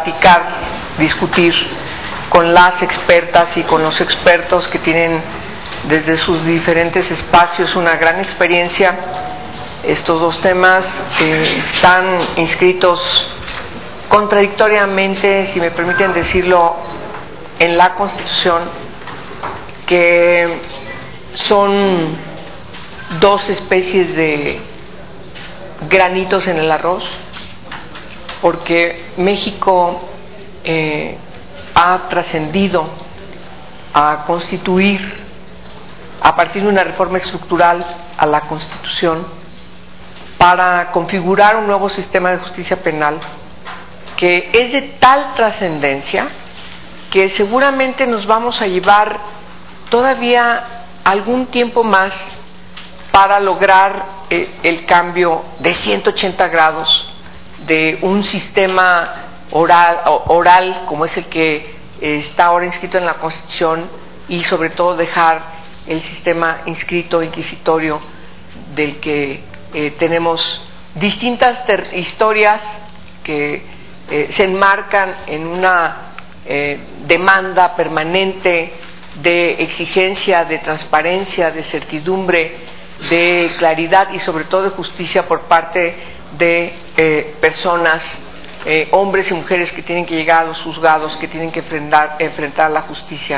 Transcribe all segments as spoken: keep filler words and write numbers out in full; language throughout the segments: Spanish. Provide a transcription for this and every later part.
platicar, discutir con las expertas y con los expertos que tienen desde sus diferentes espacios una gran experiencia. Estos dos temas eh, están inscritos contradictoriamente, si me permiten decirlo, en la Constitución, que son dos especies de granitos en el arroz, porque México eh, ha trascendido a constituir, a partir de una reforma estructural a la Constitución, para configurar un nuevo sistema de justicia penal que es de tal trascendencia que seguramente nos vamos a llevar todavía algún tiempo más para lograr eh, el cambio de ciento ochenta grados de un sistema oral, oral como es el que eh, está ahora inscrito en la Constitución, y sobre todo dejar el sistema inscrito inquisitorio del que eh, tenemos distintas ter- historias que eh, se enmarcan en una eh, demanda permanente de exigencia, de transparencia, de certidumbre, de claridad y sobre todo de justicia por parte de eh, personas, eh, hombres y mujeres que tienen que llegar a los juzgados, que tienen que enfrentar, enfrentar la justicia,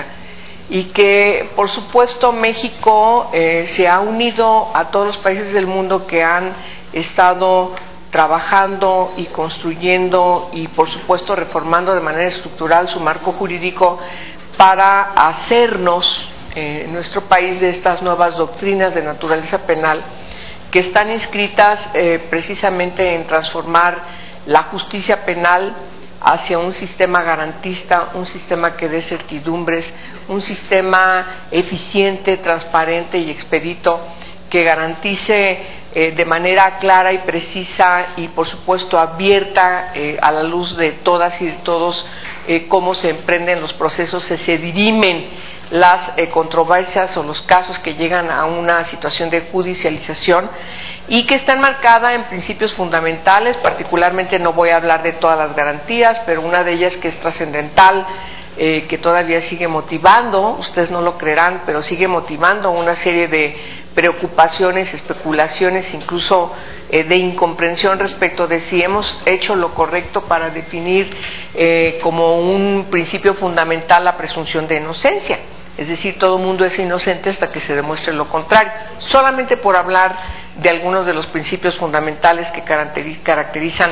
y que por supuesto México eh, se ha unido a todos los países del mundo que han estado trabajando y construyendo y por supuesto reformando de manera estructural su marco jurídico para hacernos eh, en nuestro país de estas nuevas doctrinas de naturaleza penal que están inscritas eh, precisamente en transformar la justicia penal hacia un sistema garantista, un sistema que dé certidumbres, un sistema eficiente, transparente y expedito, que garantice eh, de manera clara y precisa y por supuesto abierta eh, a la luz de todas y de todos eh, cómo se emprenden los procesos, se, se dirimen las eh, controversias o los casos que llegan a una situación de judicialización, y que está enmarcada en principios fundamentales. Particularmente no voy a hablar de todas las garantías, pero una de ellas que es trascendental, eh, que todavía sigue motivando, ustedes no lo creerán, pero sigue motivando una serie de preocupaciones, especulaciones, incluso eh, de incomprensión respecto de si hemos hecho lo correcto para definir eh, como un principio fundamental la presunción de inocencia. Es decir, todo el mundo es inocente hasta que se demuestre lo contrario, solamente por hablar de algunos de los principios fundamentales que caracterizan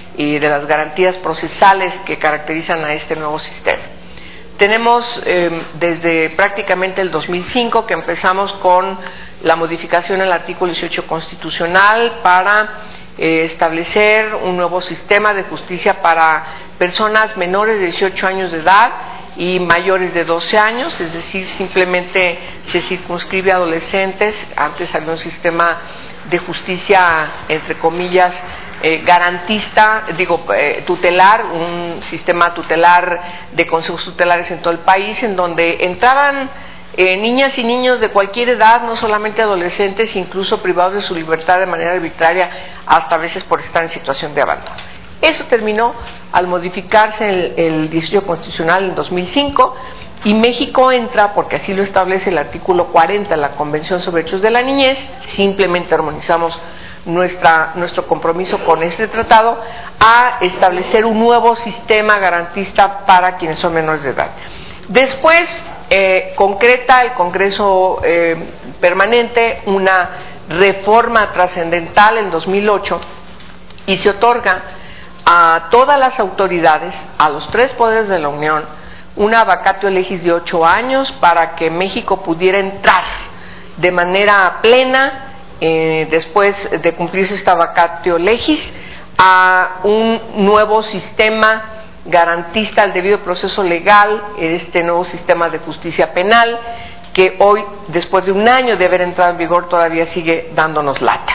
y de las garantías procesales que caracterizan a este nuevo sistema. Tenemos eh, desde prácticamente el dos mil cinco que empezamos con la modificación del artículo dieciocho constitucional para eh, establecer un nuevo sistema de justicia para personas menores de dieciocho años de edad y mayores de doce años, es decir, simplemente se circunscribe a adolescentes. Antes había un sistema de justicia, entre comillas, eh, garantista, digo, eh, tutelar, un sistema tutelar de consejos tutelares en todo el país, en donde entraban eh, niñas y niños de cualquier edad, no solamente adolescentes, incluso privados de su libertad de manera arbitraria, hasta a veces por estar en situación de abandono. Eso terminó al modificarse el, el dieciocho constitucional en dos mil cinco, y México entra, porque así lo establece el artículo cuarenta de la Convención sobre Derechos de la Niñez, simplemente armonizamos nuestra, nuestro compromiso con este tratado, a establecer un nuevo sistema garantista para quienes son menores de edad. Después eh, concreta el Congreso eh, permanente una reforma trascendental en dos mil ocho y se otorga a todas las autoridades, a los tres poderes de la Unión, una vacatio legis de ocho años para que México pudiera entrar de manera plena, eh, después de cumplirse esta vacatio legis, a un nuevo sistema garantista al debido proceso legal, este nuevo sistema de justicia penal, que hoy, después de un año de haber entrado en vigor, todavía sigue dándonos lata.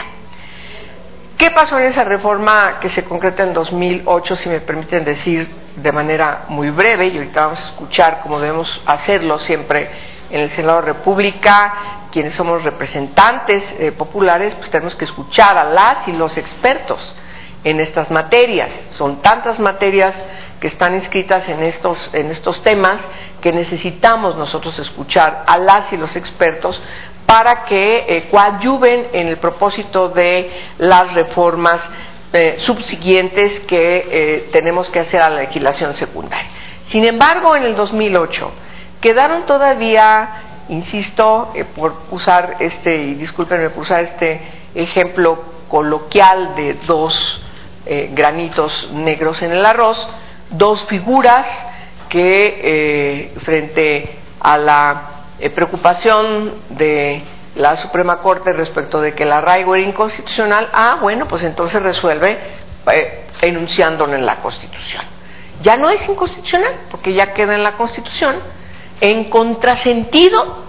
¿Qué pasó en esa reforma que se concreta en dos mil ocho, si me permiten decir de manera muy breve? Y ahorita vamos a escuchar cómo debemos hacerlo siempre en el Senado de la República. Quienes somos representantes eh, populares, pues tenemos que escuchar a las y los expertos en estas materias. Son tantas materias que están inscritas en estos, en estos temas que necesitamos nosotros escuchar a las y los expertos para que eh, coadyuven en el propósito de las reformas eh, subsiguientes que eh, tenemos que hacer a la legislación secundaria. Sin embargo, en el dos mil ocho quedaron todavía, insisto, eh, por usar este, y discúlpenme por usar este ejemplo coloquial de dos eh, granitos negros en el arroz, dos figuras que eh, frente a la eh, preocupación de la Suprema Corte respecto de que el arraigo era inconstitucional, ah, bueno, pues entonces resuelve eh, enunciándolo en la Constitución. Ya no es inconstitucional, porque ya queda en la Constitución, en contrasentido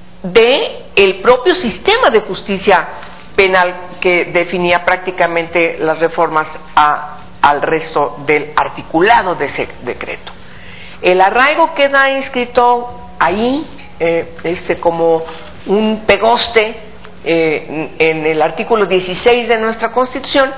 de el propio sistema de justicia penal que definía prácticamente las reformas a, al resto del articulado de ese decreto. El arraigo queda inscrito ahí, eh, este, como un pegoste eh, en el artículo dieciséis de nuestra Constitución,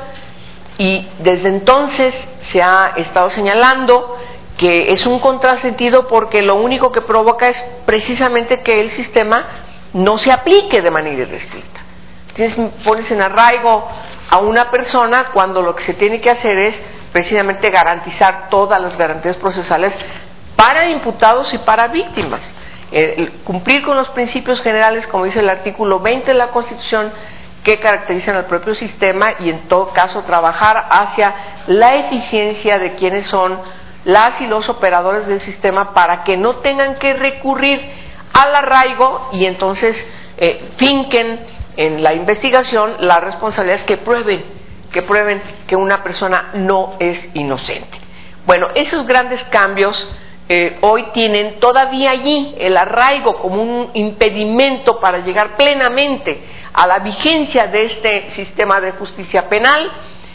y desde entonces se ha estado señalando que es un contrasentido porque lo único que provoca es precisamente que el sistema no se aplique de manera irrestricta. Entonces pones en arraigo a una persona cuando lo que se tiene que hacer es precisamente garantizar todas las garantías procesales para imputados y para víctimas. Eh, cumplir con los principios generales, como dice el artículo veinte de la Constitución, que caracterizan al propio sistema, y en todo caso trabajar hacia la eficiencia de quienes son las y los operadores del sistema para que no tengan que recurrir al arraigo y entonces eh, finquen en la investigación las responsabilidades que prueben, que prueben que una persona no es inocente. Bueno, esos grandes cambios eh, hoy tienen todavía allí el arraigo como un impedimento para llegar plenamente a la vigencia de este sistema de justicia penal,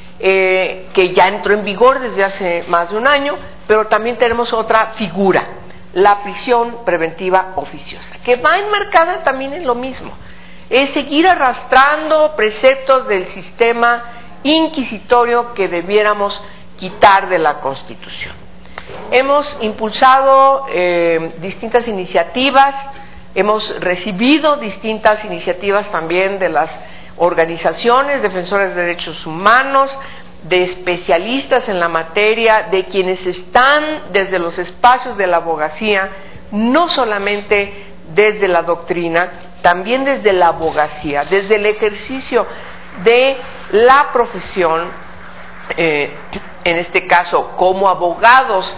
eh, que ya entró en vigor desde hace más de un año, pero también tenemos otra figura, la prisión preventiva oficiosa, que va enmarcada también en lo mismo. Es seguir arrastrando preceptos del sistema inquisitorio que debiéramos quitar de la Constitución. Hemos impulsado eh, distintas iniciativas, hemos recibido distintas iniciativas también de las organizaciones defensoras de derechos humanos, de especialistas en la materia, de quienes están desde los espacios de la abogacía, no solamente desde la doctrina, también desde la abogacía, desde el ejercicio de la profesión, eh, en este caso como abogados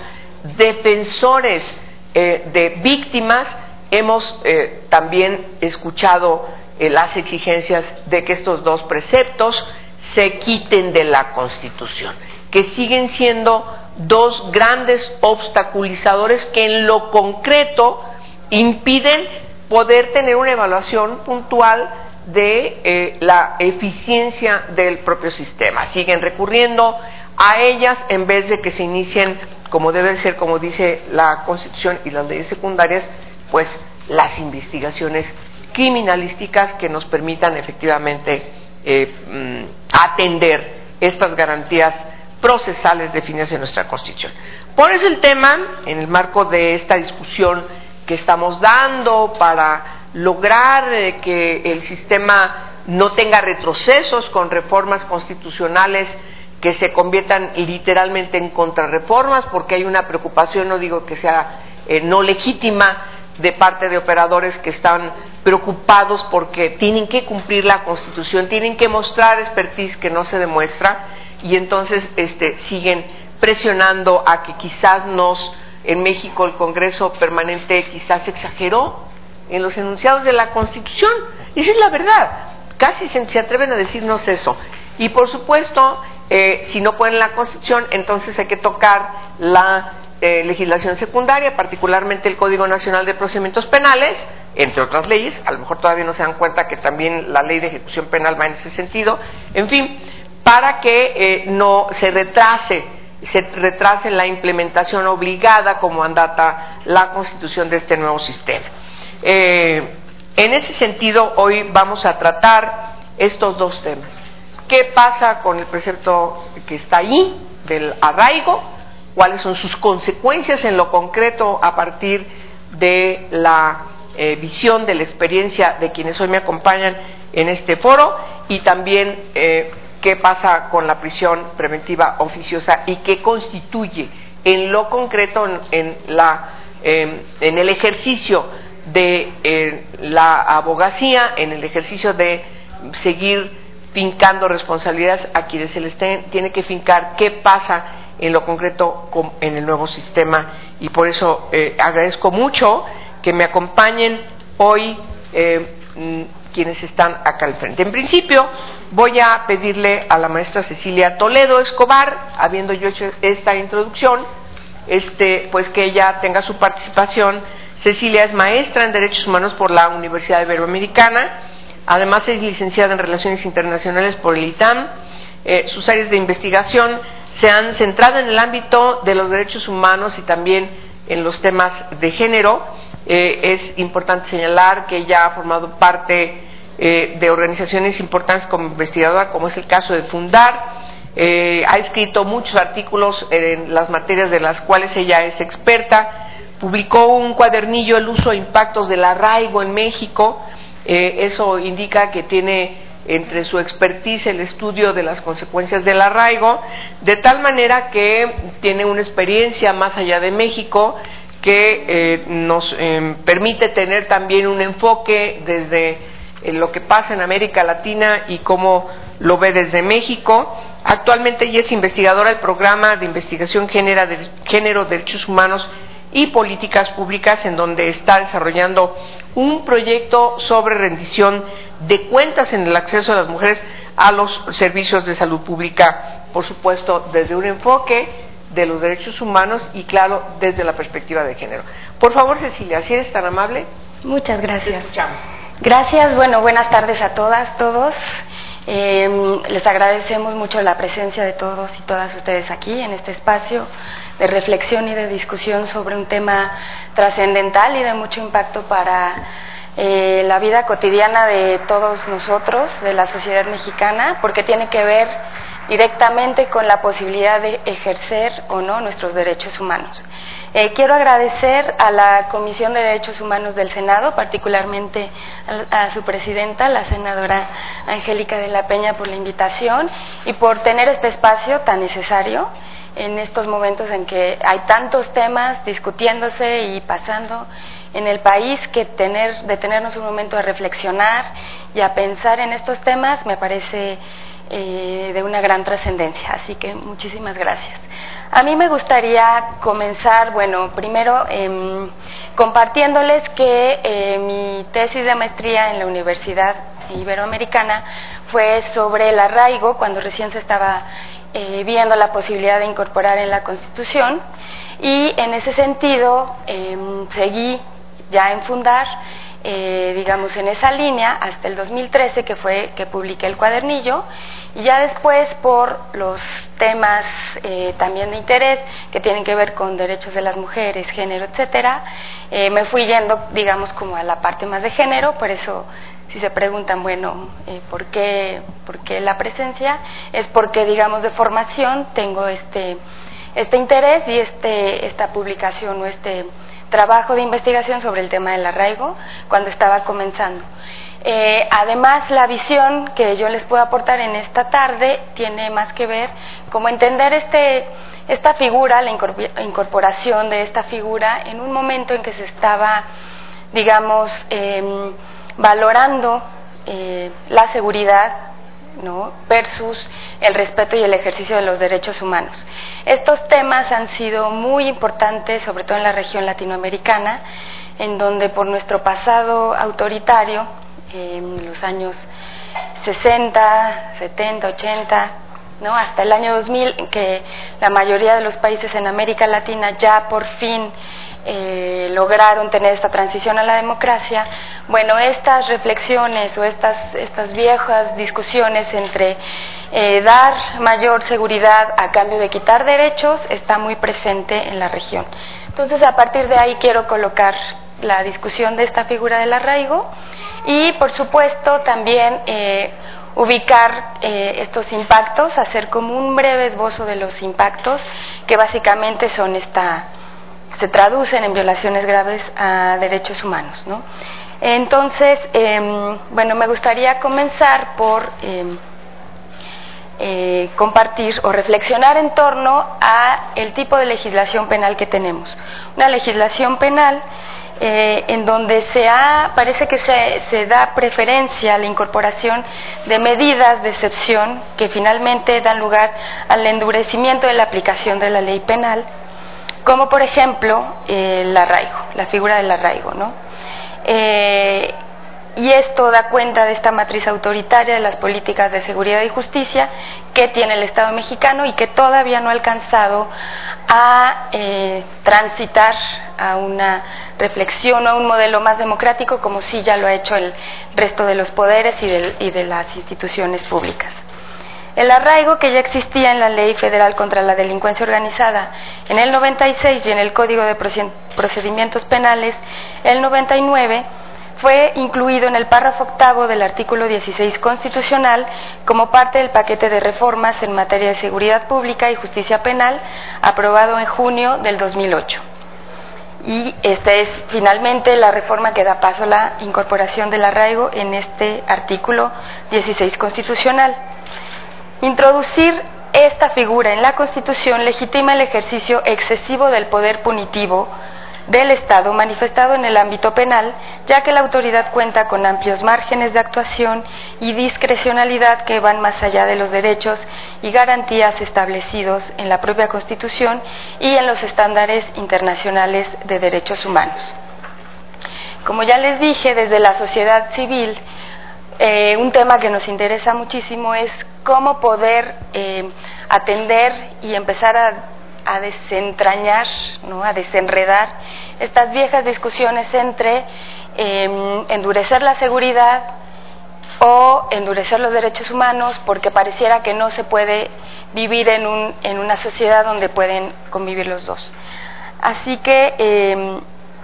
defensores eh, de víctimas, hemos eh, también escuchado eh, las exigencias de que estos dos preceptos se quiten de la Constitución, que siguen siendo dos grandes obstaculizadores que en lo concreto impiden poder tener una evaluación puntual de eh, la eficiencia del propio sistema. Siguen recurriendo a ellas en vez de que se inicien, como debe ser, como dice la Constitución y las leyes secundarias, pues las investigaciones criminalísticas que nos permitan efectivamente eh, atender estas garantías procesales definidas en nuestra Constitución. Por eso el tema, en el marco de esta discusión que estamos dando para lograr eh, que el sistema no tenga retrocesos con reformas constitucionales que se conviertan literalmente en contrarreformas, porque hay una preocupación, no digo que sea eh, no legítima, de parte de operadores que están preocupados porque tienen que cumplir la Constitución, tienen que mostrar expertise que no se demuestra, y entonces este, siguen presionando a que quizás nos, en México el Congreso permanente quizás exageró en los enunciados de la Constitución. Esa es la verdad, casi se, se atreven a decirnos eso. Y por supuesto, eh, si no pueden la Constitución, entonces hay que tocar la eh, legislación secundaria, particularmente el Código Nacional de Procedimientos Penales, entre otras leyes. A lo mejor todavía no se dan cuenta que también la ley de ejecución penal va en ese sentido. En fin, para que eh, no se retrase, se retrase la implementación obligada como mandata la Constitución de este nuevo sistema. Eh, en ese sentido, hoy vamos a tratar estos dos temas. qué pasa con el precepto que está ahí del arraigo, cuáles son sus consecuencias en lo concreto a partir de la eh, visión, de la experiencia de quienes hoy me acompañan en este foro, y también eh, qué pasa con la prisión preventiva oficiosa y qué constituye en lo concreto en, en, la, eh, en el ejercicio de eh, la abogacía, en el ejercicio de seguir fincando responsabilidades a quienes se les ten, tiene que fincar, qué pasa en lo concreto con, en el nuevo sistema. Y por eso eh, agradezco mucho que me acompañen hoy eh, quienes están acá al frente. En principio voy a pedirle a la maestra Cecilia Toledo Escobar, habiendo yo hecho esta introducción, este, pues que ella tenga su participación. Cecilia es maestra en Derechos Humanos por la Universidad Iberoamericana, además es licenciada en Relaciones Internacionales por el I T A M. Eh, sus áreas de investigación se han centrado en el ámbito de los derechos humanos y también en los temas de género. Eh, es importante señalar que ella ha formado parte eh, de organizaciones importantes como investigadora, como es el caso de Fundar. Eh, ha escrito muchos artículos en las materias de las cuales ella es experta. Publicó un cuadernillo, El uso e impactos del arraigo en México. Eh, eso indica que tiene entre su expertise el estudio de las consecuencias del arraigo, de tal manera que tiene una experiencia más allá de México que eh, nos eh, permite tener también un enfoque desde eh, lo que pasa en América Latina y cómo lo ve desde México. Actualmente ella es investigadora del programa de investigación Género, de, Género, Derechos Humanos y Políticas Públicas, en donde está desarrollando un proyecto sobre rendición de cuentas en el acceso de las mujeres a los servicios de salud pública, por supuesto desde un enfoque de los derechos humanos y claro, desde la perspectiva de género. Por favor, Cecilia, si eres tan amable. Muchas gracias. Te escuchamos. Gracias, bueno, buenas tardes a todas, todos. Eh, les agradecemos mucho la presencia de todos y todas ustedes aquí en este espacio de reflexión y de discusión sobre un tema trascendental y de mucho impacto para eh, la vida cotidiana de todos nosotros, de la sociedad mexicana, porque tiene que ver directamente con la posibilidad de ejercer o no nuestros derechos humanos. Eh, quiero agradecer a la Comisión de Derechos Humanos del Senado, particularmente a, a su presidenta, la senadora Angélica de la Peña, por la invitación y por tener este espacio tan necesario en estos momentos en que hay tantos temas discutiéndose y pasando en el país, que tener, detenernos un momento a reflexionar y a pensar en estos temas me parece eh, de una gran trascendencia. Así que muchísimas gracias. A mí me gustaría comenzar, bueno, primero eh, compartiéndoles que eh, mi tesis de maestría en la Universidad Iberoamericana fue sobre el arraigo, cuando recién se estaba eh, viendo la posibilidad de incorporar en la Constitución, y en ese sentido eh, seguí ya en Fundar, eh, digamos en esa línea, hasta el dos mil trece, que fue que publiqué el cuadernillo, y ya después por los temas eh, también de interés que tienen que ver con derechos de las mujeres, género, etcétera, eh, me fui yendo, digamos, como a la parte más de género. Por eso, si se preguntan, bueno, eh, ¿por qué, por qué la presencia? Es porque, digamos, de formación tengo este, este interés y este, esta publicación o este trabajo de investigación sobre el tema del arraigo cuando estaba comenzando. Eh, además, la visión que yo les puedo aportar en esta tarde tiene más que ver como entender este, esta figura, la incorporación de esta figura en un momento en que se estaba, digamos, eh, valorando eh, la seguridad, ¿no?, versus el respeto y el ejercicio de los derechos humanos. Estos temas han sido muy importantes, sobre todo en la región latinoamericana, en donde por nuestro pasado autoritario, en los años sesenta, setenta, ochenta, ¿no?, hasta el año dos mil, que la mayoría de los países en América Latina ya por fin eh, lograron tener esta transición a la democracia. Bueno, estas reflexiones o estas, estas viejas discusiones entre eh, dar mayor seguridad a cambio de quitar derechos está muy presente en la región. Entonces, a partir de ahí quiero colocar la discusión de esta figura del arraigo y, por supuesto, también eh, ubicar eh, estos impactos, hacer como un breve esbozo de los impactos que básicamente son esta, se traducen en violaciones graves a derechos humanos, ¿no? Entonces, eh, bueno, me gustaría comenzar por eh, eh, compartir o reflexionar en torno a el tipo de legislación penal que tenemos. Una legislación penal eh, en donde se ha, parece que se, se da preferencia a la incorporación de medidas de excepción que finalmente dan lugar al endurecimiento de la aplicación de la ley penal, como por ejemplo eh, el arraigo, la figura del arraigo, ¿no? Eh, y esto da cuenta de esta matriz autoritaria de las políticas de seguridad y justicia que tiene el Estado mexicano y que todavía no ha alcanzado a eh, transitar a una reflexión o a un modelo más democrático, como sí ya lo ha hecho el resto de los poderes y de, y de las instituciones públicas. El arraigo, que ya existía en la Ley Federal contra la Delincuencia Organizada en el noventa y seis y en el Código de Procedimientos Penales el noventa y nueve, fue incluido en el párrafo octavo del artículo dieciséis constitucional como parte del paquete de reformas en materia de seguridad pública y justicia penal aprobado en junio del dos mil ocho. Y esta es finalmente la reforma que da paso a la incorporación del arraigo en este artículo dieciséis constitucional. Introducir esta figura en la Constitución legitima el ejercicio excesivo del poder punitivo del Estado manifestado en el ámbito penal, ya que la autoridad cuenta con amplios márgenes de actuación y discrecionalidad que van más allá de los derechos y garantías establecidos en la propia Constitución y en los estándares internacionales de derechos humanos. Como ya les dije, desde la sociedad civil, eh, un tema que nos interesa muchísimo es cómo poder eh, atender y empezar a a desentrañar, ¿no? a desenredar estas viejas discusiones entre eh, endurecer la seguridad o endurecer los derechos humanos, porque pareciera que no se puede vivir en, un, en una sociedad donde pueden convivir los dos. Así que eh,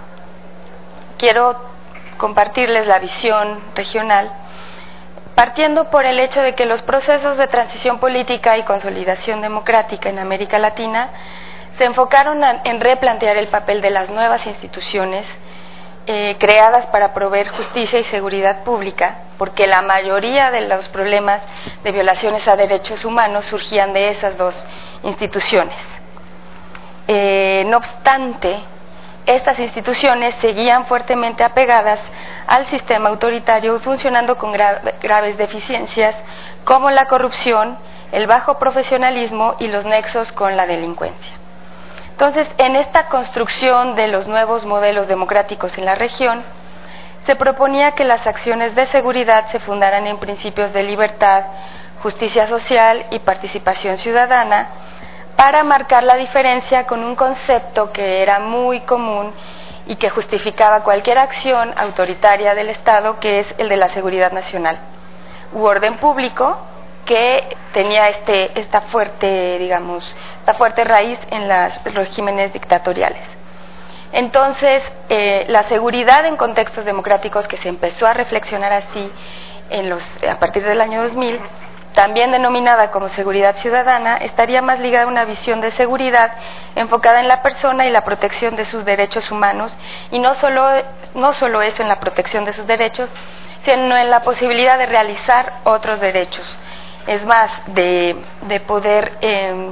quiero compartirles la visión regional, partiendo por el hecho de que los procesos de transición política y consolidación democrática en América Latina se enfocaron en replantear el papel de las nuevas instituciones eh, creadas para proveer justicia y seguridad pública, porque la mayoría de los problemas de violaciones a derechos humanos surgían de esas dos instituciones. Eh, no obstante, estas instituciones seguían fuertemente apegadas al sistema autoritario y funcionando con gra graves deficiencias como la corrupción, el bajo profesionalismo y los nexos con la delincuencia. Entonces, en esta construcción de los nuevos modelos democráticos en la región, se proponía que las acciones de seguridad se fundaran en principios de libertad, justicia social y participación ciudadana, para marcar la diferencia con un concepto que era muy común y que justificaba cualquier acción autoritaria del Estado, que es el de la seguridad nacional u orden público, que tenía este, esta fuerte, digamos, esta fuerte raíz en los regímenes dictatoriales. Entonces, eh, la seguridad en contextos democráticos, que se empezó a reflexionar así en los, a partir del año dos mil, también denominada como seguridad ciudadana, estaría más ligada a una visión de seguridad enfocada en la persona y la protección de sus derechos humanos, y no solo, no solo eso en la protección de sus derechos, sino en la posibilidad de realizar otros derechos. Es más, de, de poder eh,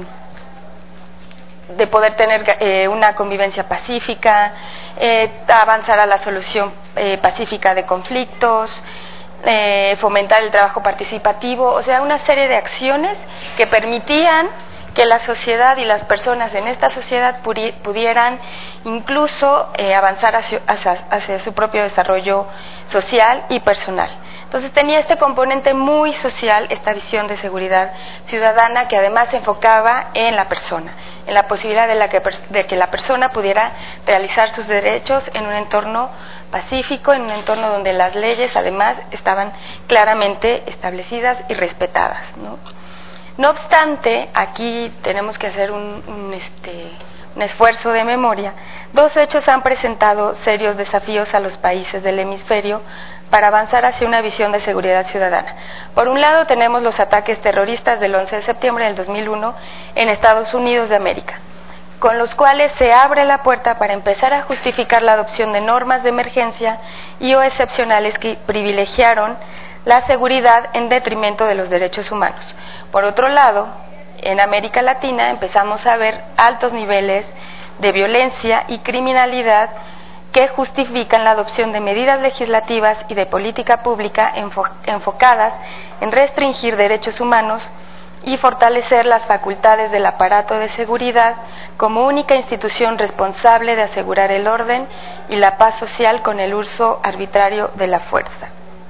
de poder tener eh, una convivencia pacífica, eh, avanzar a la solución eh, pacífica de conflictos, Eh, fomentar el trabajo participativo, o sea, una serie de acciones que permitían que la sociedad y las personas en esta sociedad pudieran incluso eh, avanzar hacia, hacia, hacia su propio desarrollo social y personal. Entonces tenía este componente muy social, esta visión de seguridad ciudadana, que además se enfocaba en la persona, en la posibilidad de, la que, de que la persona pudiera realizar sus derechos en un entorno pacífico, en un entorno donde las leyes además estaban claramente establecidas y respetadas, ¿no? No obstante, aquí tenemos que hacer un, un, este, un esfuerzo de memoria, dos hechos han presentado serios desafíos a los países del hemisferio para avanzar hacia una visión de seguridad ciudadana. Por un lado tenemos los ataques terroristas del once de septiembre del dos mil uno en Estados Unidos de América, con los cuales se abre la puerta para empezar a justificar la adopción de normas de emergencia y o excepcionales que privilegiaron la seguridad en detrimento de los derechos humanos. Por otro lado, en América Latina empezamos a ver altos niveles de violencia y criminalidad que justifican la adopción de medidas legislativas y de política pública enfo- enfocadas en restringir derechos humanos y fortalecer las facultades del aparato de seguridad como única institución responsable de asegurar el orden y la paz social con el uso arbitrario de la fuerza.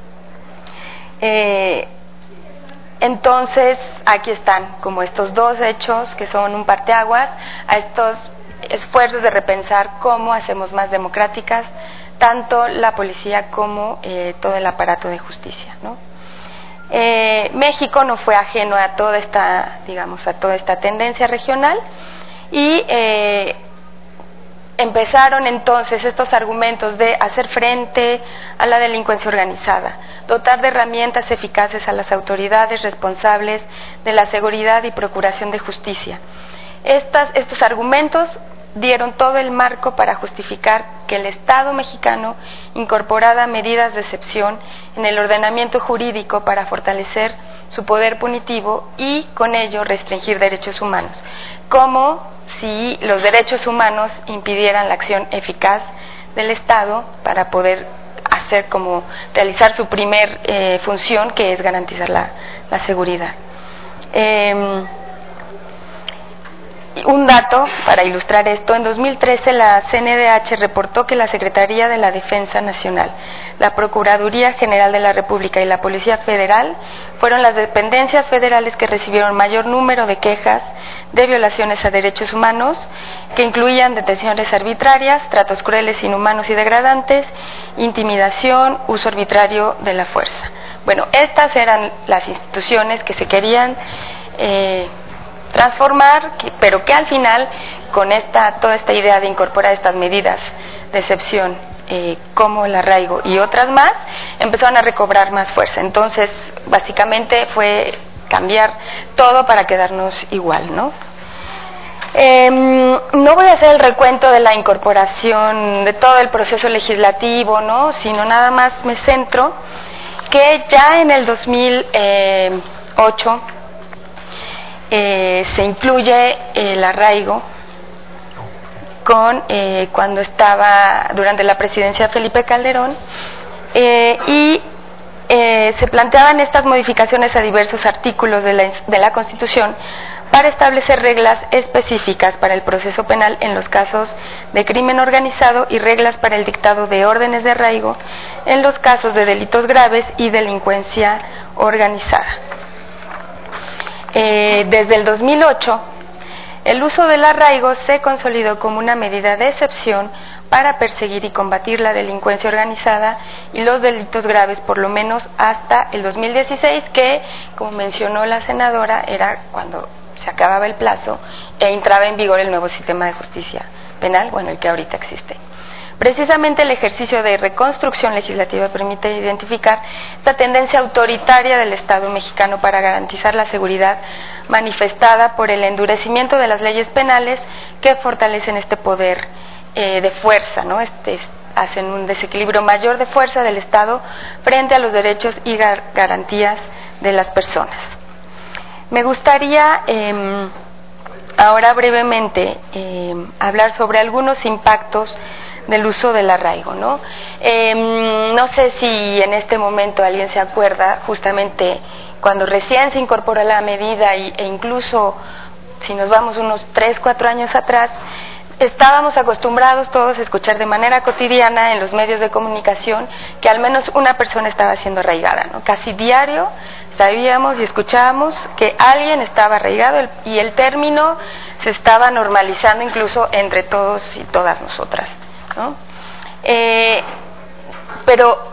Eh, entonces, aquí están como estos dos hechos que son un parteaguas a estos esfuerzos de repensar cómo hacemos más democráticas tanto la policía como eh, todo el aparato de justicia, ¿no? Eh, México no fue ajeno a toda esta, digamos, a toda esta tendencia regional y eh, empezaron entonces estos argumentos de hacer frente a la delincuencia organizada, dotar de herramientas eficaces a las autoridades responsables de la seguridad y procuración de justicia. Estas, estos argumentos dieron todo el marco para justificar que el Estado mexicano incorporara medidas de excepción en el ordenamiento jurídico para fortalecer su poder punitivo y con ello restringir derechos humanos, como si los derechos humanos impidieran la acción eficaz del Estado para poder hacer como realizar su primer eh, función, que es garantizar la, la seguridad. Eh, Un dato para ilustrar esto: en dos mil trece la C N D H reportó que la Secretaría de la Defensa Nacional, la Procuraduría General de la República y la Policía Federal fueron las dependencias federales que recibieron mayor número de quejas de violaciones a derechos humanos, que incluían detenciones arbitrarias, tratos crueles, inhumanos y degradantes, intimidación, uso arbitrario de la fuerza. Bueno, estas eran las instituciones que se querían eh, transformar, pero que al final, con esta toda esta idea de incorporar estas medidas de excepción, eh, como el arraigo y otras más, empezaron a recobrar más fuerza. Entonces, básicamente fue cambiar todo para quedarnos igual, ¿no? Eh, no voy a hacer el recuento de la incorporación de todo el proceso legislativo, ¿no? Sino nada más me centro que ya en el dos mil ocho Eh, se incluye el arraigo con eh, cuando estaba durante la presidencia de Felipe Calderón eh, y eh, se planteaban estas modificaciones a diversos artículos de la, de la Constitución para establecer reglas específicas para el proceso penal en los casos de crimen organizado y reglas para el dictado de órdenes de arraigo en los casos de delitos graves y delincuencia organizada. Eh, desde el dos mil ocho, el uso del arraigo se consolidó como una medida de excepción para perseguir y combatir la delincuencia organizada y los delitos graves, por lo menos hasta el dos mil dieciséis, que, como mencionó la senadora, era cuando se acababa el plazo e entraba en vigor el nuevo sistema de justicia penal, bueno, el que ahorita existe. Precisamente el ejercicio de reconstrucción legislativa permite identificar esta tendencia autoritaria del Estado mexicano para garantizar la seguridad manifestada por el endurecimiento de las leyes penales que fortalecen este poder eh, de fuerza, ¿no? Este, hacen un desequilibrio mayor de fuerza del Estado frente a los derechos y gar garantías de las personas. Me gustaría eh, ahora brevemente eh, hablar sobre algunos impactos del uso del arraigo, ¿no? Eh, no sé si en este momento alguien se acuerda, justamente cuando recién se incorporó la medida y, e incluso si nos vamos unos tres, cuatro años atrás, estábamos acostumbrados todos a escuchar de manera cotidiana en los medios de comunicación que al menos una persona estaba siendo arraigada, ¿no? Casi diario sabíamos y escuchábamos que alguien estaba arraigado y el término se estaba normalizando incluso entre todos y todas nosotras, ¿no? Eh, pero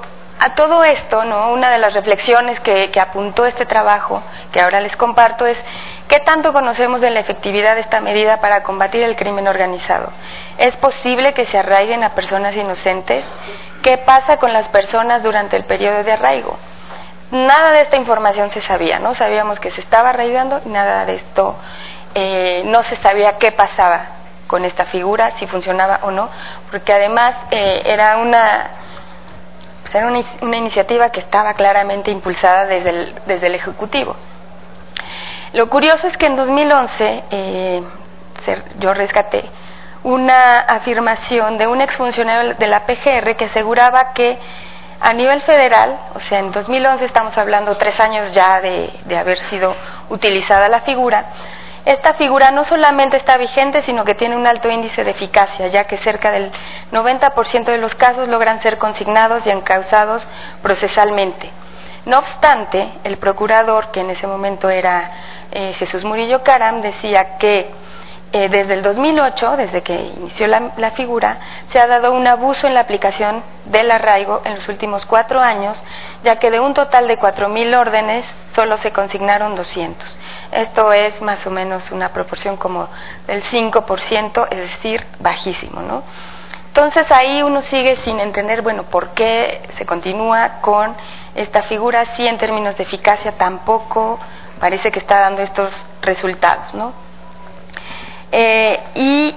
a todo esto, ¿no? Una de las reflexiones que, que apuntó este trabajo, que ahora les comparto, es ¿qué tanto conocemos de la efectividad de esta medida para combatir el crimen organizado? ¿Es posible que se arraiguen a personas inocentes? ¿Qué pasa con las personas durante el periodo de arraigo? Nada de esta información se sabía, ¿no? Sabíamos que se estaba arraigando y nada de esto, eh, no se sabía qué pasaba con esta figura, si funcionaba o no, porque además eh, era una... Pues era una, una iniciativa que estaba claramente impulsada desde el, desde el Ejecutivo. Lo curioso es que en dos mil once eh, yo rescaté una afirmación de un exfuncionario de la P G R que aseguraba que a nivel federal, o sea, en dos mil once estamos hablando tres años ya de, de haber sido utilizada la figura, esta figura no solamente está vigente, sino que tiene un alto índice de eficacia, ya que cerca del noventa por ciento de los casos logran ser consignados y encausados procesalmente. No obstante, el procurador, que en ese momento era eh, Jesús Murillo Caram, decía que eh, desde el dos mil ocho, desde que inició la, la figura, se ha dado un abuso en la aplicación del arraigo en los últimos cuatro años, ya que de un total de cuatro mil órdenes solo se consignaron doscientos. Esto es más o menos una proporción como del cinco por ciento, es decir, bajísimo, ¿no? Entonces ahí uno sigue sin entender, bueno, por qué se continúa con esta figura, si en términos de eficacia tampoco parece que está dando estos resultados, ¿no? Eh, y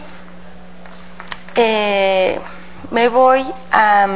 eh, me voy a,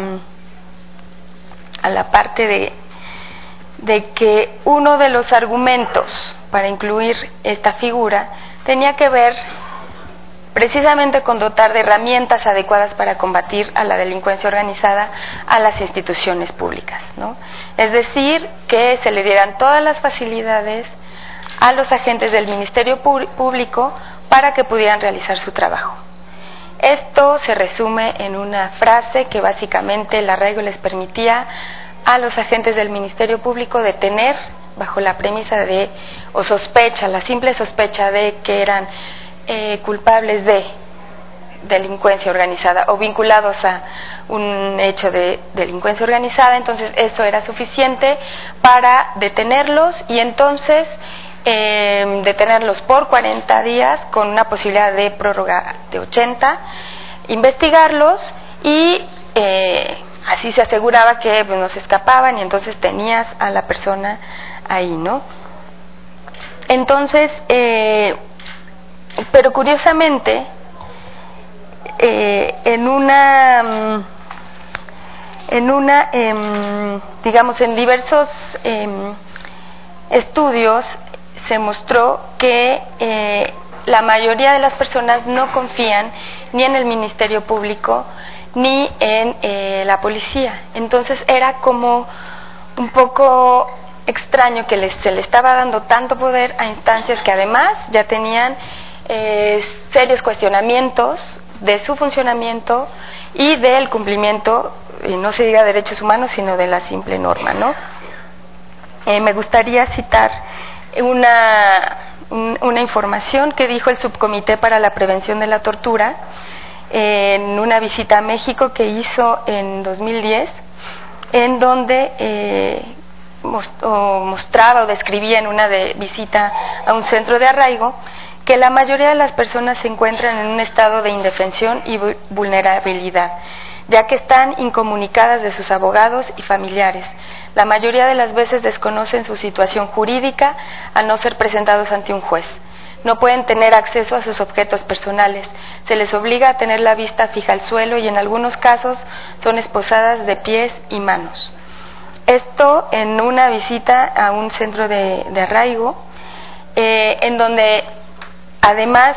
a la parte de, de que uno de los argumentos para incluir esta figura tenía que ver precisamente con dotar de herramientas adecuadas para combatir a la delincuencia organizada a las instituciones públicas, ¿no? Es decir, que se le dieran todas las facilidades a los agentes del Ministerio Público para que pudieran realizar su trabajo. Esto se resume en una frase que básicamente el arraigo les permitía a los agentes del Ministerio Público detener bajo la premisa de, o sospecha, la simple sospecha de que eran eh, culpables de delincuencia organizada o vinculados a un hecho de delincuencia organizada. Entonces eso era suficiente para detenerlos y entonces eh, detenerlos por cuarenta días con una posibilidad de prórroga de ochenta, investigarlos y eh, así se aseguraba que pues, no se escapaban y entonces tenías a la persona ahí, ¿no? Entonces, eh, pero curiosamente, eh, en una, en una, eh, digamos, en diversos eh, estudios se mostró que eh, la mayoría de las personas no confían ni en el Ministerio Público ni en eh, la policía. Entonces era como un poco extraño que les, se le estaba dando tanto poder a instancias que además ya tenían eh, serios cuestionamientos de su funcionamiento y del cumplimiento, y no se diga derechos humanos, sino de la simple norma, ¿no? Eh, me gustaría citar una, un, una información que dijo el Subcomité para la Prevención de la Tortura en una visita a México que hizo en dos mil diez, en donde eh, mostraba o describía en una de visita a un centro de arraigo que la mayoría de las personas se encuentran en un estado de indefensión y vulnerabilidad, ya que están incomunicadas de sus abogados y familiares. La mayoría de las veces desconocen su situación jurídica al no ser presentados ante un juez. No pueden tener acceso a sus objetos personales, se les obliga a tener la vista fija al suelo y en algunos casos son esposadas de pies y manos. Esto en una visita a un centro de, de arraigo, eh, en donde además,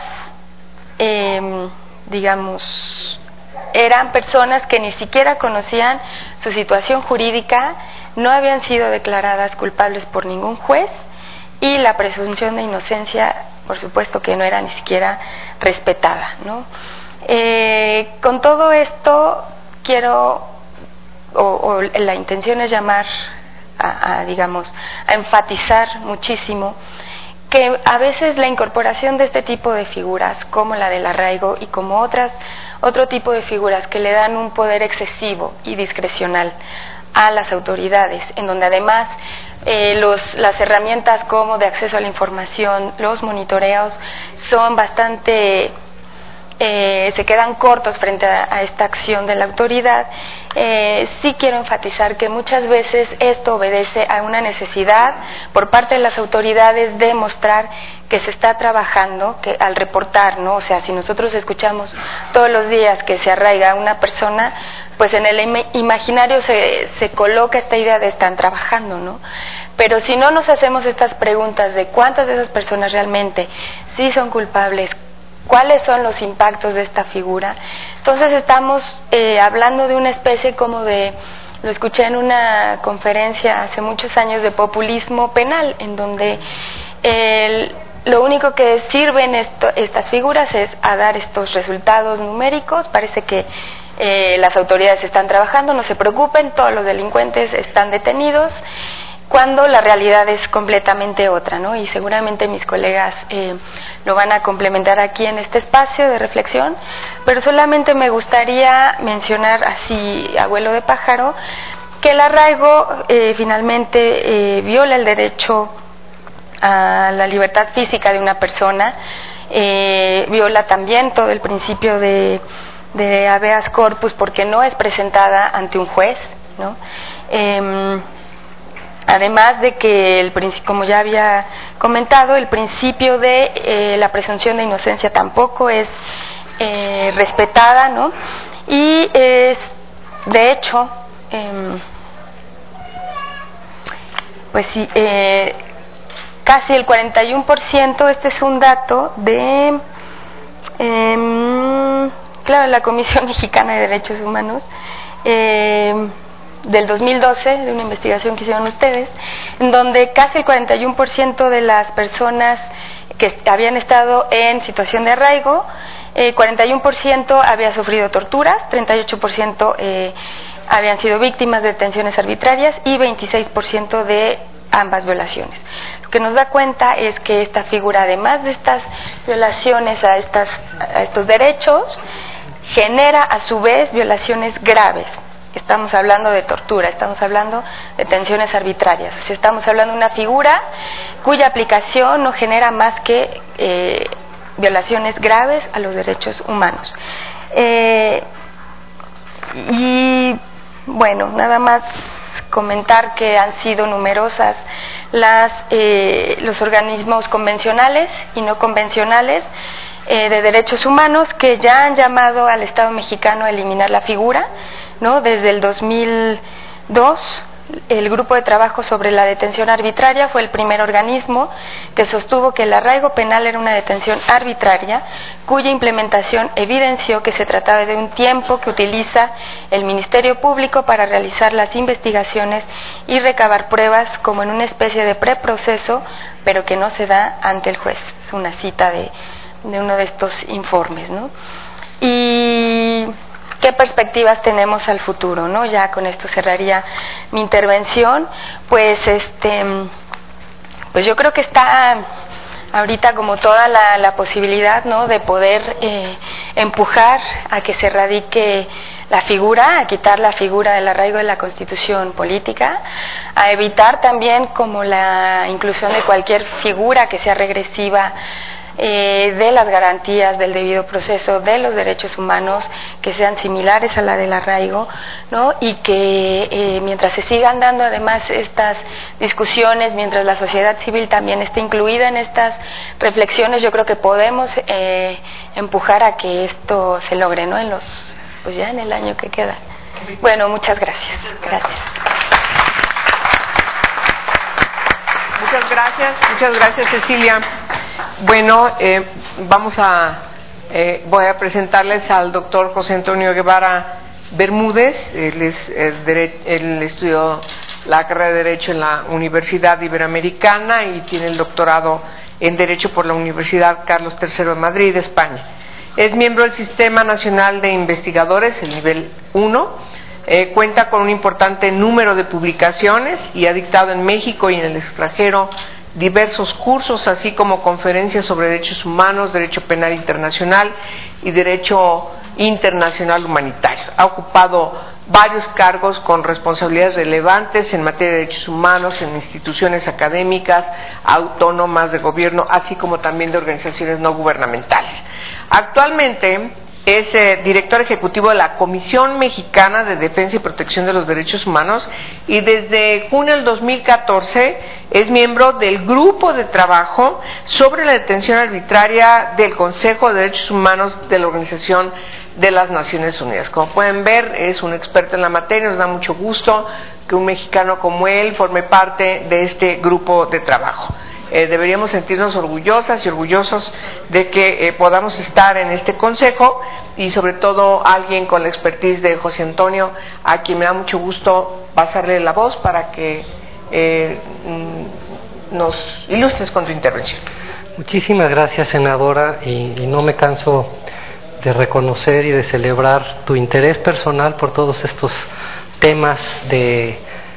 eh, digamos, eran personas que ni siquiera conocían su situación jurídica, no habían sido declaradas culpables por ningún juez y la presunción de inocencia, por supuesto que no era ni siquiera respetada, ¿no? Eh, con todo esto quiero, o, o la intención es llamar a, a, digamos, a enfatizar muchísimo que a veces la incorporación de este tipo de figuras, como la del arraigo y como otras otro tipo de figuras que le dan un poder excesivo y discrecional a las autoridades, en donde además eh, los, las herramientas como de acceso a la información, los monitoreos son bastante, eh, se quedan cortos frente a, a esta acción de la autoridad. Eh, sí quiero enfatizar que muchas veces esto obedece a una necesidad por parte de las autoridades de mostrar que se está trabajando, que al reportar, ¿no? O sea, si nosotros escuchamos todos los días que se arraiga a una persona, pues en el im- imaginario se, se coloca esta idea de están trabajando, ¿no? Pero si no nos hacemos estas preguntas de cuántas de esas personas realmente sí son culpables, cuáles son los impactos de esta figura, entonces estamos eh, hablando de una especie como de, lo escuché en una conferencia hace muchos años, de populismo penal, en donde el, lo único que sirven esto, estas figuras es a dar estos resultados numéricos. Parece que eh, las autoridades están trabajando, no se preocupen, todos los delincuentes están detenidos, cuando la realidad es completamente otra, ¿no? Y seguramente mis colegas eh, lo van a complementar aquí en este espacio de reflexión, pero solamente me gustaría mencionar así, a vuelo de pájaro, que el arraigo eh, finalmente eh, viola el derecho a la libertad física de una persona, eh, viola también todo el principio de, de habeas corpus porque no es presentada ante un juez, ¿no? Eh, Además de que, el, como ya había comentado, el principio de eh, la presunción de inocencia tampoco es eh, respetada, ¿no? Y es, de hecho, eh, pues sí, eh, casi el cuarenta y uno por ciento, este es un dato de, eh, claro, la Comisión Mexicana de Derechos Humanos, eh, del dos mil doce, de una investigación que hicieron ustedes, en donde casi el cuarenta y uno por ciento de las personas que habían estado en situación de arraigo, eh, cuarenta y uno por ciento había sufrido torturas, treinta y ocho por ciento eh, habían sido víctimas de detenciones arbitrarias y veintiséis por ciento de ambas violaciones. Lo que nos da cuenta es que esta figura, además de estas violaciones a, estas, a estos derechos, genera a su vez violaciones graves. Estamos hablando de tortura, estamos hablando de detenciones arbitrarias, o sea, estamos hablando de una figura cuya aplicación no genera más que eh, violaciones graves a los derechos humanos. Eh, y bueno, nada más comentar que han sido numerosas las, eh, los organismos convencionales y no convencionales eh, de derechos humanos que ya han llamado al Estado mexicano a eliminar la figura, ¿no? Desde el dos mil dos, el Grupo de Trabajo sobre la Detención Arbitraria fue el primer organismo que sostuvo que el arraigo penal era una detención arbitraria, cuya implementación evidenció que se trataba de un tiempo que utiliza el Ministerio Público para realizar las investigaciones y recabar pruebas como en una especie de preproceso, pero que no se da ante el juez. Es una cita de, de uno de estos informes, ¿no? Y ¿qué perspectivas tenemos al futuro, no? Ya con esto cerraría mi intervención. Pues este, pues yo creo que está ahorita como toda la, la posibilidad, ¿no?, de poder eh, empujar a que se erradique la figura, a quitar la figura del arraigo de la Constitución política, a evitar también como la inclusión de cualquier figura que sea regresiva Eh, de las garantías del debido proceso, de los derechos humanos que sean similares a la del arraigo, ¿no? Y que eh, mientras se sigan dando además estas discusiones, mientras la sociedad civil también esté incluida en estas reflexiones, yo creo que podemos eh, empujar a que esto se logre, ¿no? En los, pues ya en el año que queda. Bueno, muchas gracias. Gracias. Muchas gracias, muchas gracias, Cecilia. Bueno, eh, vamos a, eh, voy a presentarles al doctor José Antonio Guevara Bermúdez. Él, es, eh, dere, él estudió la carrera de Derecho en la Universidad Iberoamericana y tiene el doctorado en Derecho por la Universidad Carlos tercero de Madrid, España. Es miembro del Sistema Nacional de Investigadores, el nivel uno. Eh, cuenta con un importante número de publicaciones y ha dictado en México y en el extranjero diversos cursos, así como conferencias sobre derechos humanos, derecho penal internacional y derecho internacional humanitario. Ha ocupado varios cargos con responsabilidades relevantes en materia de derechos humanos en instituciones académicas, autónomas de gobierno, así como también de organizaciones no gubernamentales. Actualmente es eh, director ejecutivo de la Comisión Mexicana de Defensa y Protección de los Derechos Humanos y desde junio del dos mil catorce es miembro del grupo de trabajo sobre la detención arbitraria del Consejo de Derechos Humanos de la Organización de las Naciones Unidas. Como pueden ver, es un experto en la materia. Nos da mucho gusto que un mexicano como él forme parte de este grupo de trabajo. Eh, deberíamos sentirnos orgullosas y orgullosos de que eh, podamos estar en este consejo y sobre todo alguien con la expertise de José Antonio, a quien me da mucho gusto pasarle la voz para que eh, nos ilustres con tu intervención. Muchísimas gracias, senadora, y, y no me canso de reconocer y de celebrar tu interés personal por todos estos temas de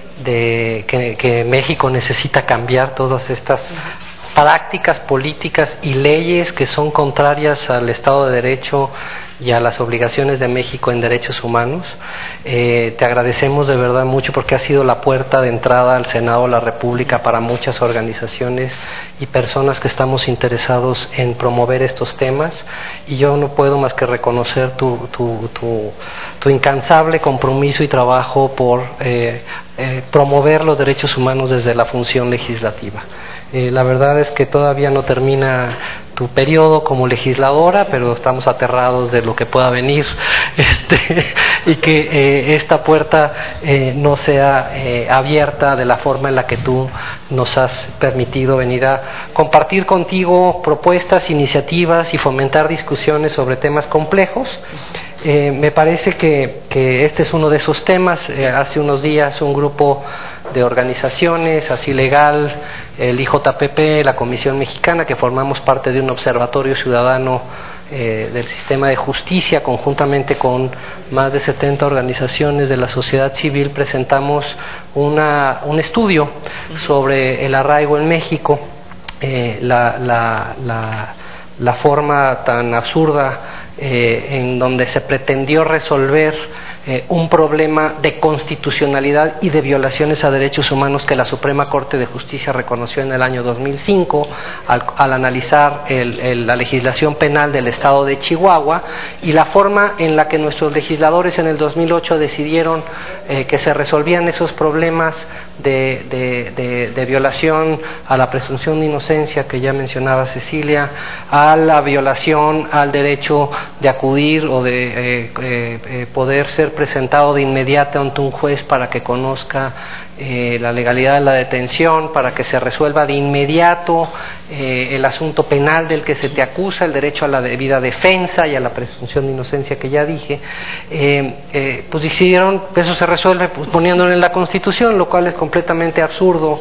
de que, que México necesita cambiar, todas estas prácticas políticas y leyes que son contrarias al Estado de Derecho y a las obligaciones de México en derechos humanos. Eh, te agradecemos de verdad mucho porque ha sido la puerta de entrada al Senado de la República para muchas organizaciones y personas que estamos interesados en promover estos temas, y yo no puedo más que reconocer tu, tu, tu, tu incansable compromiso y trabajo por eh, eh, promover los derechos humanos desde la función legislativa. Eh, la verdad es que todavía no termina tu periodo como legisladora, pero estamos aterrados de lo que pueda venir, este, y que eh, esta puerta eh, no sea eh, abierta de la forma en la que tú nos has permitido venir a compartir contigo propuestas, iniciativas y fomentar discusiones sobre temas complejos. Eh, me parece que, que este es uno de esos temas. Eh, hace unos días un grupo de organizaciones, Así Legal, el I J P P, la Comisión Mexicana, que formamos parte de un observatorio ciudadano eh, del sistema de justicia, conjuntamente con más de setenta organizaciones de la sociedad civil, presentamos una, un estudio sobre el arraigo en México, eh, la, la, la, la forma tan absurda eh, en donde se pretendió resolver Eh, un problema de constitucionalidad y de violaciones a derechos humanos que la Suprema Corte de Justicia reconoció en el año dos mil cinco al, al analizar el, el, la legislación penal del estado de Chihuahua, y la forma en la que nuestros legisladores en el dos mil ocho decidieron eh, que se resolvían esos problemas de, de, de, de violación a la presunción de inocencia que ya mencionaba Cecilia, a la violación al derecho de acudir o de eh, eh, eh, poder ser presentado de inmediato ante un juez para que conozca eh, la legalidad de la detención, para que se resuelva de inmediato eh, el asunto penal del que se te acusa, el derecho a la debida defensa y a la presunción de inocencia que ya dije. Eh, eh, pues decidieron que eso se resuelve pues, poniéndolo en la Constitución, lo cual es completamente absurdo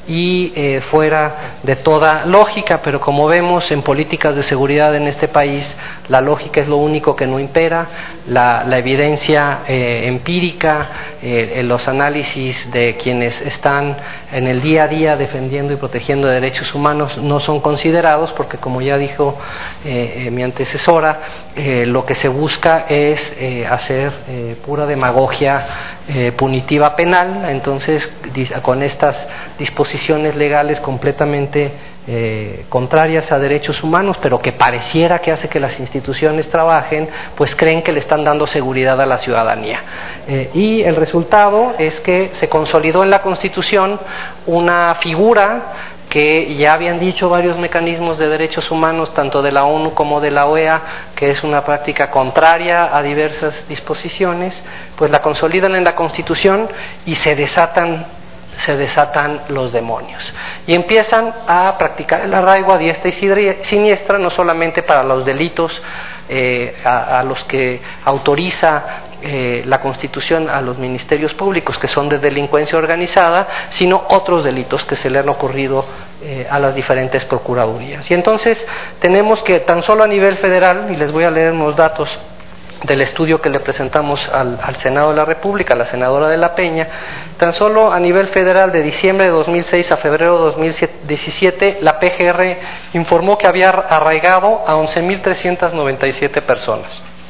y eh, fuera de toda lógica, pero como vemos en políticas de seguridad en este país, la lógica es lo único que no impera. La, la evidencia eh, empírica, eh, los análisis de quienes están en el día a día defendiendo y protegiendo derechos humanos no son considerados, porque como ya dijo eh, eh, mi antecesora, eh, lo que se busca es eh, hacer eh, pura demagogia eh, punitiva penal. Entonces, con estas disposiciones legales completamente eh, contrarias a derechos humanos, pero que pareciera que hace que las instituciones trabajen, pues creen que le están dando seguridad a la ciudadanía. Eh, y el resultado es que se consolidó en la Constitución una figura que ya habían dicho varios mecanismos de derechos humanos, tanto de la ONU como de la O E A, que es una práctica contraria a diversas disposiciones, pues la consolidan en la Constitución y se desatan se desatan los demonios y empiezan a practicar el arraigo a diestra y siniestra, no solamente para los delitos eh, a, a los que autoriza eh, la Constitución a los ministerios públicos, que son de delincuencia organizada, sino otros delitos que se le han ocurrido eh, a las diferentes procuradurías. Y entonces tenemos que tan solo a nivel federal, y les voy a leer unos datos del estudio que le presentamos al, al Senado de la República, a la senadora de la Peña, tan solo a nivel federal de diciembre de dos mil seis a febrero de dos mil diecisiete, la P G R informó que había arraigado a once mil trescientas noventa y siete personas.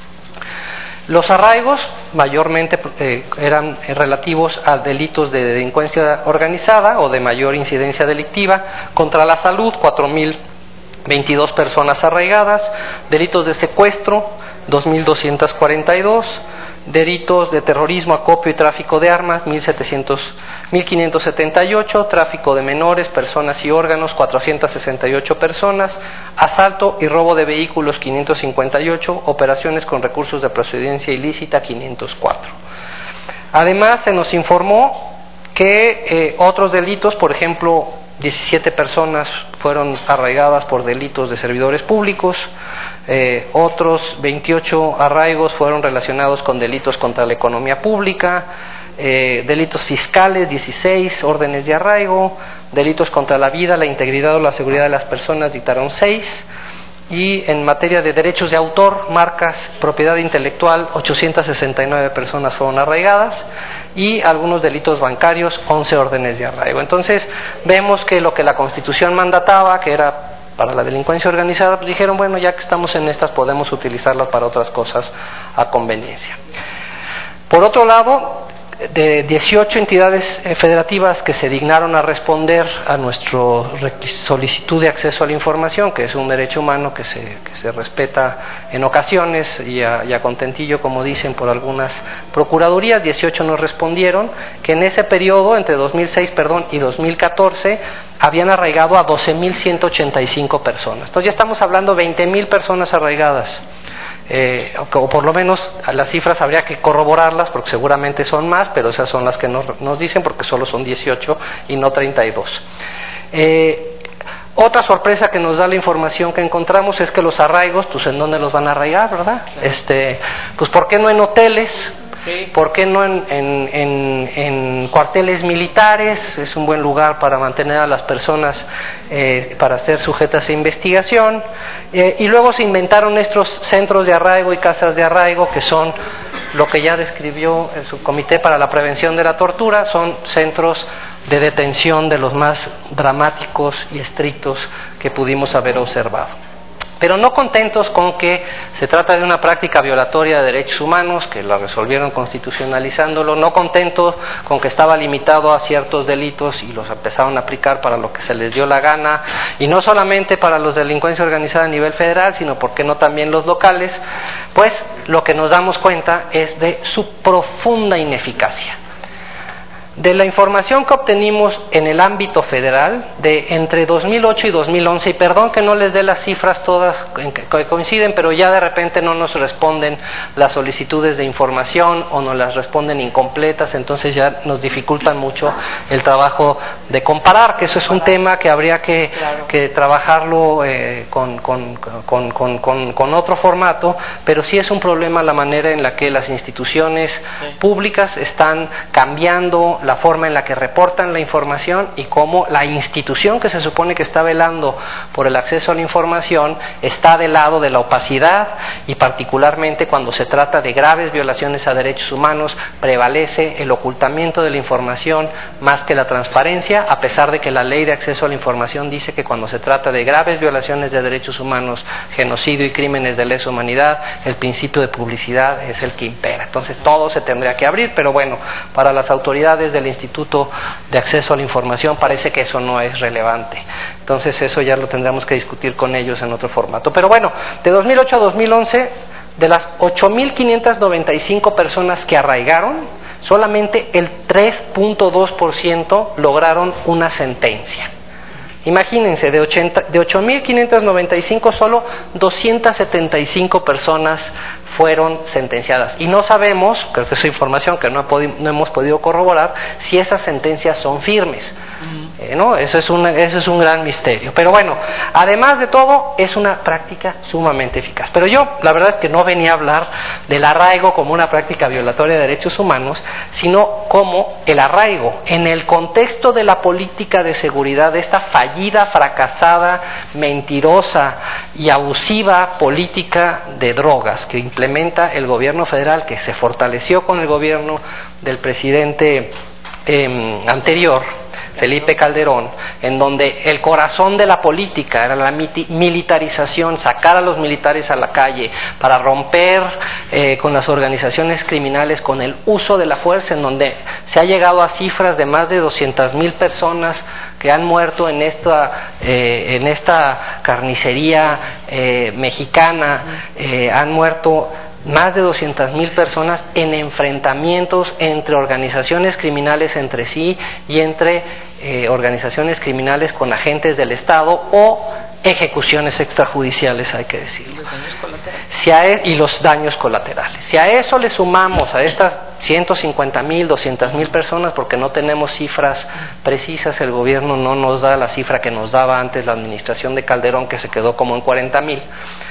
Los arraigos mayormente eh, eran relativos a delitos de delincuencia organizada o de mayor incidencia delictiva. Contra la salud, cuatro mil veintidós personas arraigadas. Delitos de secuestro, dos mil doscientos cuarenta y dos. Delitos de terrorismo, acopio y tráfico de armas, mil quinientos setenta y ocho, tráfico de menores, personas y órganos, cuatrocientas sesenta y ocho personas, asalto y robo de vehículos, quinientos cincuenta y ocho, operaciones con recursos de procedencia ilícita, quinientos cuatro. Además, se nos informó que eh, otros delitos, por ejemplo, diecisiete personas fueron arraigadas por delitos de servidores públicos, eh, otros veintiocho arraigos fueron relacionados con delitos contra la economía pública, eh, delitos fiscales, dieciséis órdenes de arraigo, delitos contra la vida, la integridad o la seguridad de las personas dictaron seis, y en materia de derechos de autor, marcas, propiedad intelectual, ochocientas sesenta y nueve personas fueron arraigadas, y algunos delitos bancarios, once órdenes de arraigo. Entonces vemos que lo que la Constitución mandataba, que era para la delincuencia organizada, pues dijeron, bueno, ya que estamos en estas, podemos utilizarlas para otras cosas a conveniencia. Por otro lado, de dieciocho entidades federativas que se dignaron a responder a nuestra solicitud de acceso a la información, que es un derecho humano que se, que se respeta en ocasiones y a, y a contentillo, como dicen, por algunas procuradurías, dieciocho nos respondieron que en ese periodo, entre dos mil seis perdón, y dos mil catorce, habían arraigado a doce mil ciento ochenta y cinco personas. Entonces ya estamos hablando de veinte mil personas arraigadas. Eh, o por lo menos las cifras habría que corroborarlas porque seguramente son más, pero esas son las que nos, nos dicen, porque solo son dieciocho y no treinta y dos. Eh, otra sorpresa que nos da la información que encontramos es que los arraigos, pues ¿en dónde los van a arraigar, verdad? Claro. Este, pues ¿por qué no en hoteles? Sí. ¿Por qué no en, en, en, en cuarteles militares? Es un buen lugar para mantener a las personas eh, para ser sujetas a investigación. Eh, y luego se inventaron estos centros de arraigo y casas de arraigo, que son lo que ya describió el Subcomité para la Prevención de la Tortura, son centros de detención de los más dramáticos y estrictos que pudimos haber observado. Pero no contentos con que se trata de una práctica violatoria de derechos humanos, que la resolvieron constitucionalizándolo, no contentos con que estaba limitado a ciertos delitos y los empezaron a aplicar para lo que se les dio la gana, y no solamente para los de delincuencia organizada a nivel federal, sino porque no también los locales, pues lo que nos damos cuenta es de su profunda ineficacia. De la información que obtenimos en el ámbito federal, de entre dos mil ocho y dos mil once, y perdón que no les dé las cifras todas que coinciden, pero ya de repente no nos responden las solicitudes de información o nos las responden incompletas, entonces ya nos dificultan mucho el trabajo de comparar, que eso es un tema que habría que, que trabajarlo eh, con, con, con, con, con, con otro formato, pero sí es un problema la manera en la que las instituciones públicas están cambiando la forma en la que reportan la información y cómo la institución que se supone que está velando por el acceso a la información está del lado de la opacidad, y particularmente cuando se trata de graves violaciones a derechos humanos prevalece el ocultamiento de la información más que la transparencia, a pesar de que la Ley de Acceso a la Información dice que cuando se trata de graves violaciones de derechos humanos, genocidio y crímenes de lesa humanidad, el principio de publicidad es el que impera. Entonces todo se tendría que abrir, pero bueno, para las autoridades del Instituto de Acceso a la Información parece que eso no es relevante. Entonces eso ya lo tendremos que discutir con ellos en otro formato. Pero bueno, de dos mil ocho a dos mil once, de las ocho mil quinientas noventa y cinco personas que arraigaron, solamente el tres punto dos por ciento lograron una sentencia. Imagínense, de, de ocho mil quinientas noventa y cinco, solo doscientas setenta y cinco personas fueron sentenciadas. Y no sabemos, creo que es información que no, podi- no hemos podido corroborar, si esas sentencias son firmes. Uh-huh. Eh, ¿no? Eso es, una, eso es un gran misterio. Pero bueno, además de todo, es una práctica sumamente eficaz. Pero yo, la verdad es que no venía a hablar del arraigo como una práctica violatoria de derechos humanos, sino como el arraigo en el contexto de la política de seguridad, de esta fallida, fracasada, mentirosa y abusiva política de drogas que implementa el gobierno federal, que se fortaleció con el gobierno del presidente eh, anterior, Felipe Calderón, en donde el corazón de la política era la militarización, sacar a los militares a la calle para romper eh, con las organizaciones criminales, con el uso de la fuerza, en donde se ha llegado a cifras de más de doscientas mil personas que han muerto en esta, eh, en esta carnicería eh, mexicana, eh, han muerto más de doscientas mil personas en enfrentamientos entre organizaciones criminales entre sí y entre eh, organizaciones criminales con agentes del Estado o ejecuciones extrajudiciales, hay que decirlo. ¿Y los daños colaterales? Si a e- y los daños colaterales. Si a eso le sumamos a estas ciento cincuenta mil, doscientas mil personas, porque no tenemos cifras precisas, el gobierno no nos da la cifra que nos daba antes la administración de Calderón, que se quedó como en cuarenta mil.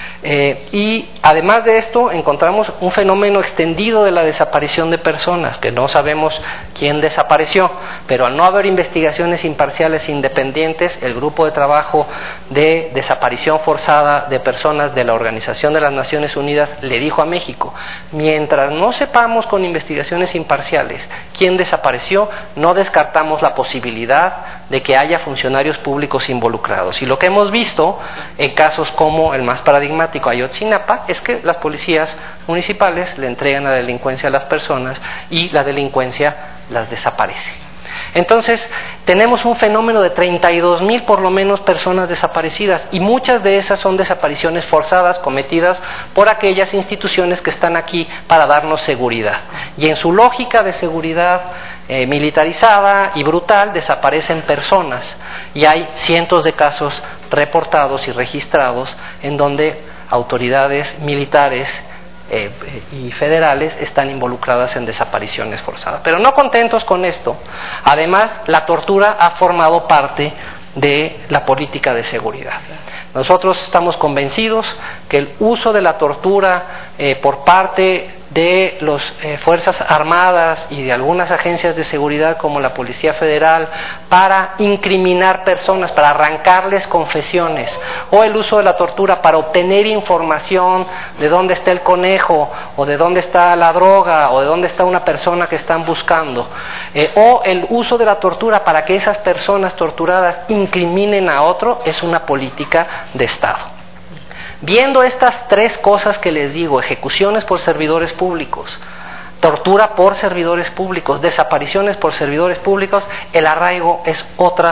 Eh, y además de esto encontramos un fenómeno extendido de la desaparición de personas, que no sabemos quién desapareció, pero al no haber investigaciones imparciales e independientes, el grupo de trabajo de desaparición forzada de personas de la Organización de las Naciones Unidas le dijo a México: mientras no sepamos con investigaciones imparciales quién desapareció, no descartamos la posibilidad de que haya funcionarios públicos involucrados. Y lo que hemos visto en casos como el más paradigmático, Ayotzinapa, es que las policías municipales le entregan la delincuencia a las personas y la delincuencia las desaparece. Entonces, tenemos un fenómeno de treinta y dos mil por lo menos personas desaparecidas, y muchas de esas son desapariciones forzadas cometidas por aquellas instituciones que están aquí para darnos seguridad. Y en su lógica de seguridad eh, militarizada y brutal, desaparecen personas, y hay cientos de casos reportados y registrados en donde autoridades militares eh, y federales están involucradas en desapariciones forzadas. Pero no contentos con esto, además la tortura ha formado parte de la política de seguridad. Nosotros estamos convencidos que el uso de la tortura eh, por parte de las eh, Fuerzas Armadas y de algunas agencias de seguridad como la Policía Federal para incriminar personas, para arrancarles confesiones, o el uso de la tortura para obtener información de dónde está el conejo, o de dónde está la droga, o de dónde está una persona que están buscando, eh, o el uso de la tortura para que esas personas torturadas incriminen a otro, es una política de Estado. Viendo estas tres cosas que les digo, ejecuciones por servidores públicos, tortura por servidores públicos, desapariciones por servidores públicos, el arraigo es otro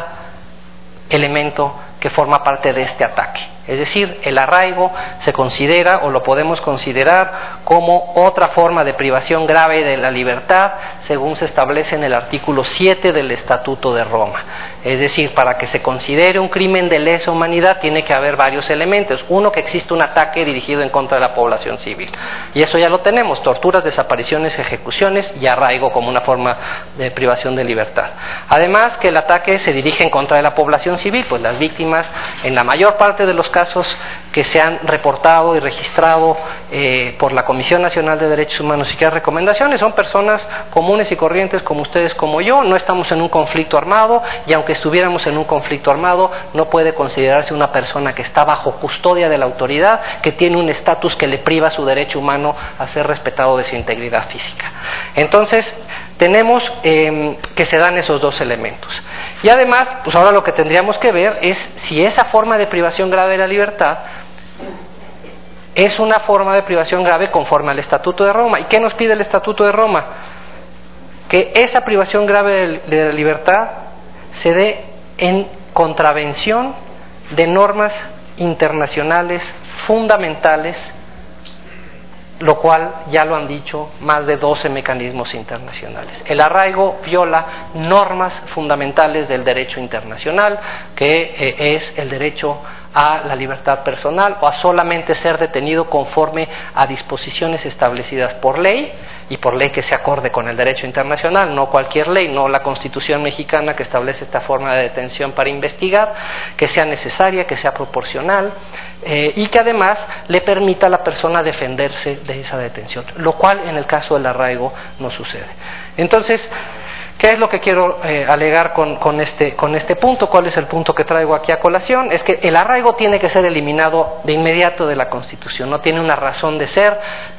elemento que forma parte de este ataque. Es decir, el arraigo se considera, o lo podemos considerar, como otra forma de privación grave de la libertad, según se establece en el artículo siete del Estatuto de Roma. Es decir, para que se considere un crimen de lesa humanidad tiene que haber varios elementos. Uno, que existe un ataque dirigido en contra de la población civil. Y eso ya lo tenemos: torturas, desapariciones, ejecuciones y arraigo como una forma de privación de libertad. Además, que el ataque se dirige en contra de la población civil, pues las víctimas, en la mayor parte de los casos que se han reportado y registrado eh, por la Comisión Nacional de Derechos Humanos y que hay recomendaciones, son personas comunes y corrientes como ustedes, como yo. No estamos en un conflicto armado, y aunque estuviéramos en un conflicto armado, no puede considerarse una persona que está bajo custodia de la autoridad, que tiene un estatus que le priva su derecho humano a ser respetado de su integridad física. Entonces, tenemos eh, que se dan esos dos elementos. Y además, pues ahora lo que tendríamos que ver es si esa forma de privación grave de la libertad es una forma de privación grave conforme al Estatuto de Roma. ¿Y qué nos pide el Estatuto de Roma? Que esa privación grave de la libertad se dé en contravención de normas internacionales fundamentales, lo cual ya lo han dicho más de doce mecanismos internacionales. El arraigo viola normas fundamentales del derecho internacional, que eh, es el derecho a la libertad personal o a solamente ser detenido conforme a disposiciones establecidas por ley, y por ley que se acorde con el derecho internacional, no cualquier ley, no la Constitución mexicana que establece esta forma de detención para investigar, que sea necesaria, que sea proporcional, eh, y que además le permita a la persona defenderse de esa detención, lo cual en el caso del arraigo no sucede. Entonces, ¿qué es lo que quiero eh, alegar con, con, este, con este punto? ¿Cuál es el punto que traigo aquí a colación? Es que el arraigo tiene que ser eliminado de inmediato de la Constitución, no tiene una razón de ser por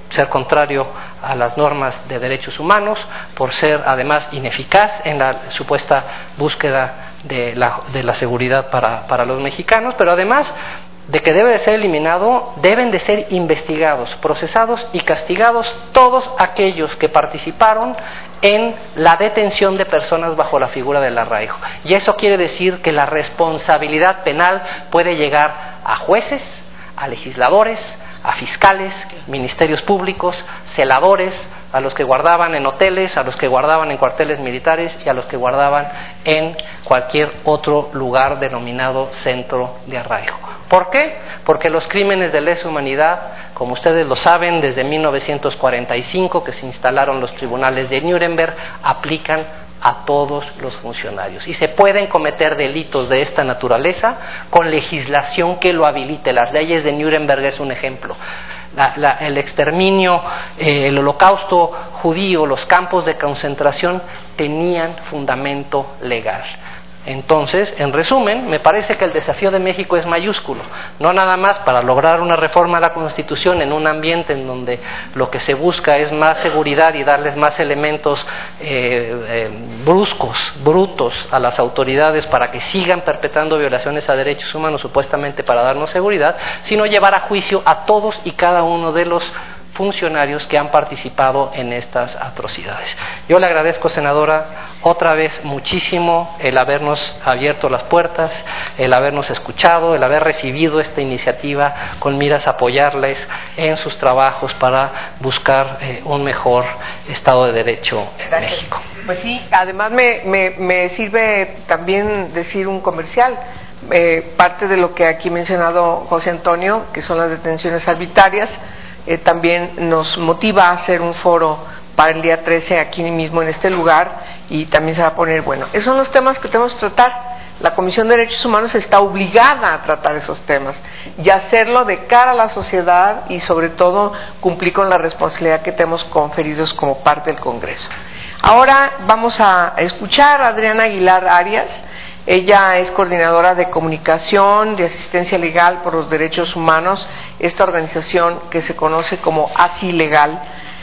ser contrario a las normas de derechos humanos, por ser además ineficaz en la supuesta búsqueda de la, de la seguridad para, para los mexicanos, pero además de que debe de ser eliminado, deben de ser investigados, procesados y castigados todos aquellos que participaron en la detención de personas bajo la figura del arraigo. Y eso quiere decir que la responsabilidad penal puede llegar a jueces, a legisladores, a fiscales, ministerios públicos, celadores, a los que guardaban en hoteles, a los que guardaban en cuarteles militares y a los que guardaban en cualquier otro lugar denominado centro de arraigo. ¿Por qué? Porque los crímenes de lesa humanidad, como ustedes lo saben, desde mil novecientos cuarenta y cinco que se instalaron los tribunales de Nuremberg, aplican a todos los funcionarios y se pueden cometer delitos de esta naturaleza con legislación que lo habilite. Las leyes de Nuremberg es un ejemplo. La, la, el exterminio, eh, el holocausto judío, los campos de concentración tenían fundamento legal. Entonces, en resumen, me parece que el desafío de México es mayúsculo, no nada más para lograr una reforma a la Constitución en un ambiente en donde lo que se busca es más seguridad y darles más elementos eh, eh, bruscos, brutos a las autoridades para que sigan perpetrando violaciones a derechos humanos supuestamente para darnos seguridad, sino llevar a juicio a todos y cada uno de los funcionarios que han participado en estas atrocidades. Yo le agradezco, senadora, otra vez muchísimo el habernos abierto las puertas, el habernos escuchado, el haber recibido esta iniciativa con miras a apoyarles en sus trabajos para buscar eh, un mejor Estado de Derecho en Gracias. México. Pues sí, además me, me, me sirve también decir un comercial. Eh, parte de lo que aquí ha mencionado José Antonio, que son las detenciones arbitrarias, Eh, también nos motiva a hacer un foro para el día trece aquí mismo en este lugar y también se va a poner bueno. Esos son los temas que tenemos que tratar. La Comisión de Derechos Humanos está obligada a tratar esos temas y hacerlo de cara a la sociedad y sobre todo cumplir con la responsabilidad que tenemos conferidos como parte del Congreso. Ahora vamos a escuchar a Adriana Aguilar Arias. Ella es coordinadora de comunicación, de asistencia legal por los derechos humanos, esta organización que se conoce como Así Legal,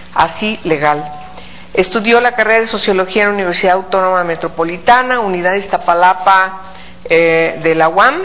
Así Legal. Estudió la carrera de Sociología en la Universidad Autónoma Metropolitana, Unidad de Iztapalapa eh, de la U A M,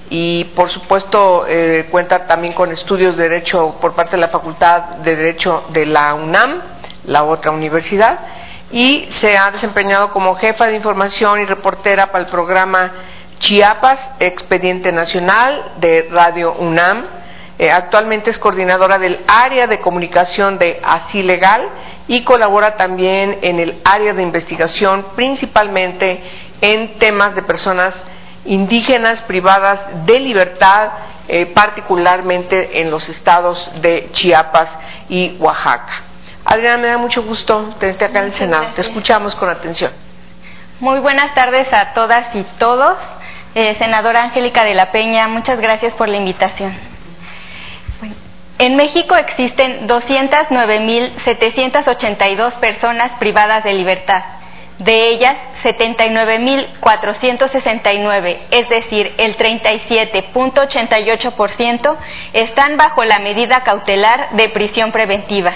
y por supuesto eh, cuenta también con estudios de Derecho por parte de la Facultad de Derecho de la UNAM, la otra universidad, y se ha desempeñado como jefa de información y reportera para el programa Chiapas, Expediente Nacional de Radio UNAM. Eh, actualmente es coordinadora del área de comunicación de Así Legal y colabora también en el área de investigación, principalmente en temas de personas indígenas privadas de libertad, eh, particularmente en los estados de Chiapas y Oaxaca. Adriana, me da mucho gusto tenerte acá en el Senado. Te escuchamos con atención. Muy buenas tardes a todas y todos. Eh, senadora Angélica de la Peña, muchas gracias por la invitación. Bueno, en México existen doscientas nueve mil setecientas ochenta y dos personas privadas de libertad. De ellas, setenta y nueve mil cuatrocientas sesenta y nueve, es decir, el treinta y siete punto ochenta y ocho por ciento, están bajo la medida cautelar de prisión preventiva.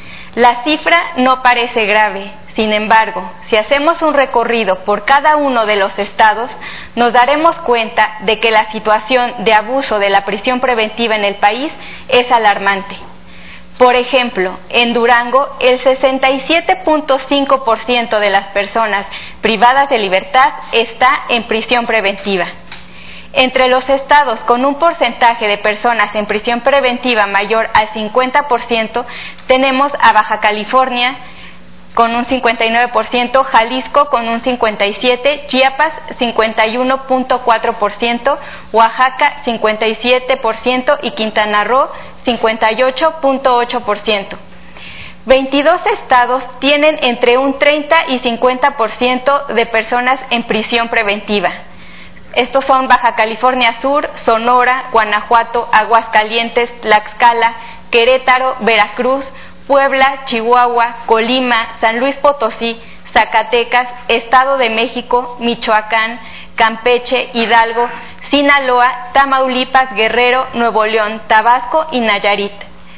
La cifra no parece grave, sin embargo, si hacemos un recorrido por cada uno de los estados, nos daremos cuenta de que la situación de abuso de la prisión preventiva en el país es alarmante. Por ejemplo, en Durango, el sesenta y siete punto cinco por ciento de las personas privadas de libertad está en prisión preventiva. Entre los estados con un porcentaje de personas en prisión preventiva mayor al cincuenta por ciento, tenemos a Baja California con un cincuenta y nueve por ciento, Jalisco con un cincuenta y siete por ciento, Chiapas cincuenta y uno punto cuatro por ciento, Oaxaca cincuenta y siete por ciento y Quintana Roo cincuenta y ocho punto ocho por ciento. veintidós estados tienen entre un treinta y cincuenta por ciento de personas en prisión preventiva. Estos son Baja California Sur, Sonora, Guanajuato, Aguascalientes, Tlaxcala, Querétaro, Veracruz, Puebla, Chihuahua, Colima, San Luis Potosí, Zacatecas, Estado de México, Michoacán, Campeche, Hidalgo, Sinaloa, Tamaulipas, Guerrero, Nuevo León, Tabasco y Nayarit.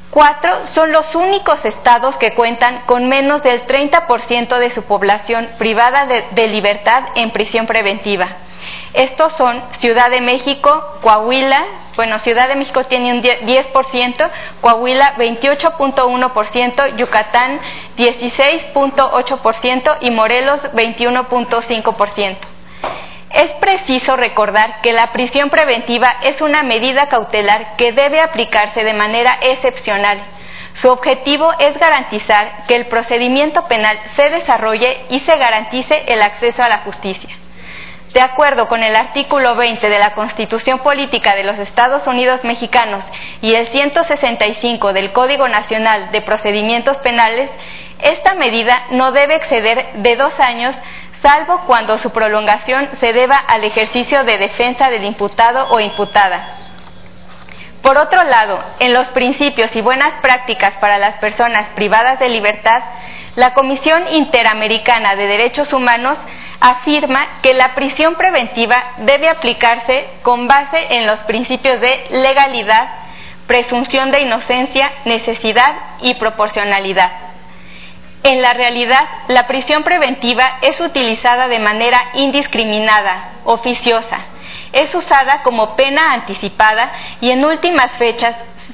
Cuatro son los únicos estados que cuentan con menos del treinta por ciento de su población privada de, de libertad en prisión preventiva. Estos son Ciudad de México, Coahuila, bueno, Ciudad de México tiene un diez por ciento, Coahuila veintiocho punto uno por ciento, Yucatán dieciséis punto ocho por ciento y Morelos veintiuno punto cinco por ciento. Es preciso recordar que la prisión preventiva es una medida cautelar que debe aplicarse de manera excepcional. Su objetivo es garantizar que el procedimiento penal se desarrolle y se garantice el acceso a la justicia. De acuerdo con el artículo veinte de la Constitución Política de los Estados Unidos Mexicanos y el ciento sesenta y cinco del Código Nacional de Procedimientos Penales, esta medida no debe exceder de dos años, salvo cuando su prolongación se deba al ejercicio de defensa del imputado o imputada. Por otro lado, en los principios y buenas prácticas para las personas privadas de libertad, la Comisión Interamericana de Derechos Humanos afirma que la prisión preventiva debe aplicarse con base en los principios de legalidad, presunción de inocencia, necesidad y proporcionalidad. En la realidad, la prisión preventiva es utilizada de manera indiscriminada, oficiosa. Es usada como pena anticipada y en últimas fechas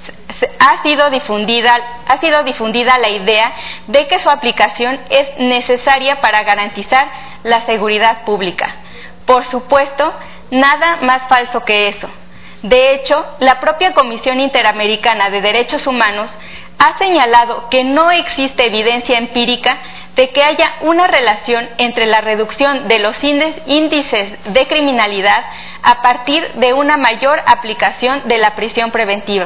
ha sido difundida, ha sido difundida la idea de que su aplicación es necesaria para garantizar la seguridad pública. Por supuesto, nada más falso que eso. De hecho, la propia Comisión Interamericana de Derechos Humanos ha señalado que no existe evidencia empírica de que haya una relación entre la reducción de los índices de criminalidad a partir de una mayor aplicación de la prisión preventiva.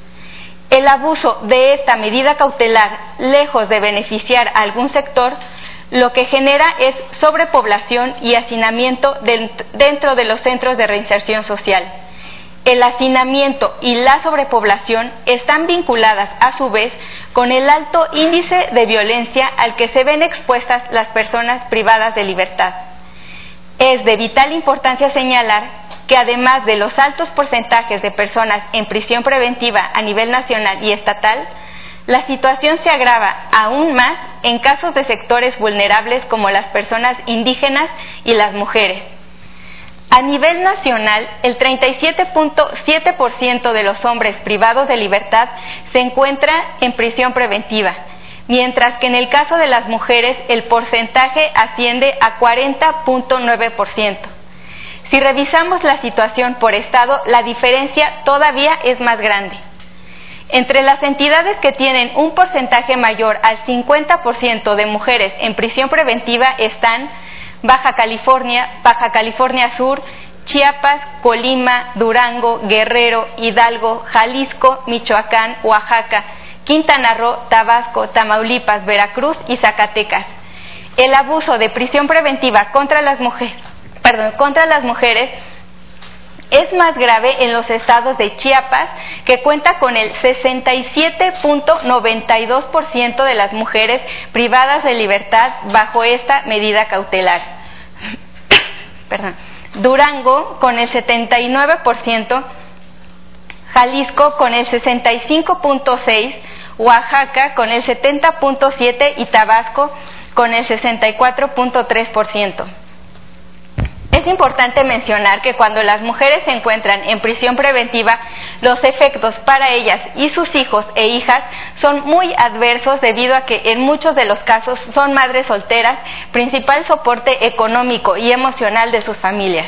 El abuso de esta medida cautelar, lejos de beneficiar a algún sector, lo que genera es sobrepoblación y hacinamiento dentro de los centros de reinserción social. El hacinamiento y la sobrepoblación están vinculadas a su vez con el alto índice de violencia al que se ven expuestas las personas privadas de libertad. Es de vital importancia señalar que además de los altos porcentajes de personas en prisión preventiva a nivel nacional y estatal, la situación se agrava aún más en casos de sectores vulnerables como las personas indígenas y las mujeres. A nivel nacional, el treinta y siete punto siete por ciento de los hombres privados de libertad se encuentra en prisión preventiva, mientras que en el caso de las mujeres el porcentaje asciende a cuarenta punto nueve por ciento. Si revisamos la situación por estado, la diferencia todavía es más grande. Entre las entidades que tienen un porcentaje mayor al cincuenta por ciento de mujeres en prisión preventiva están Baja California, Baja California Sur, Chiapas, Colima, Durango, Guerrero, Hidalgo, Jalisco, Michoacán, Oaxaca, Quintana Roo, Tabasco, Tamaulipas, Veracruz y Zacatecas. El abuso de prisión preventiva contra las mujeres, perdón, contra las mujeres es más grave en los estados de Chiapas, que cuenta con el sesenta y siete punto noventa y dos por ciento de las mujeres privadas de libertad bajo esta medida cautelar. Perdón. Durango con el setenta y nueve por ciento, Jalisco con el sesenta y cinco punto seis por ciento, Oaxaca con el setenta punto siete por ciento y Tabasco con el sesenta y cuatro punto tres por ciento. Es importante mencionar que cuando las mujeres se encuentran en prisión preventiva, los efectos para ellas y sus hijos e hijas son muy adversos debido a que en muchos de los casos son madres solteras, principal soporte económico y emocional de sus familias.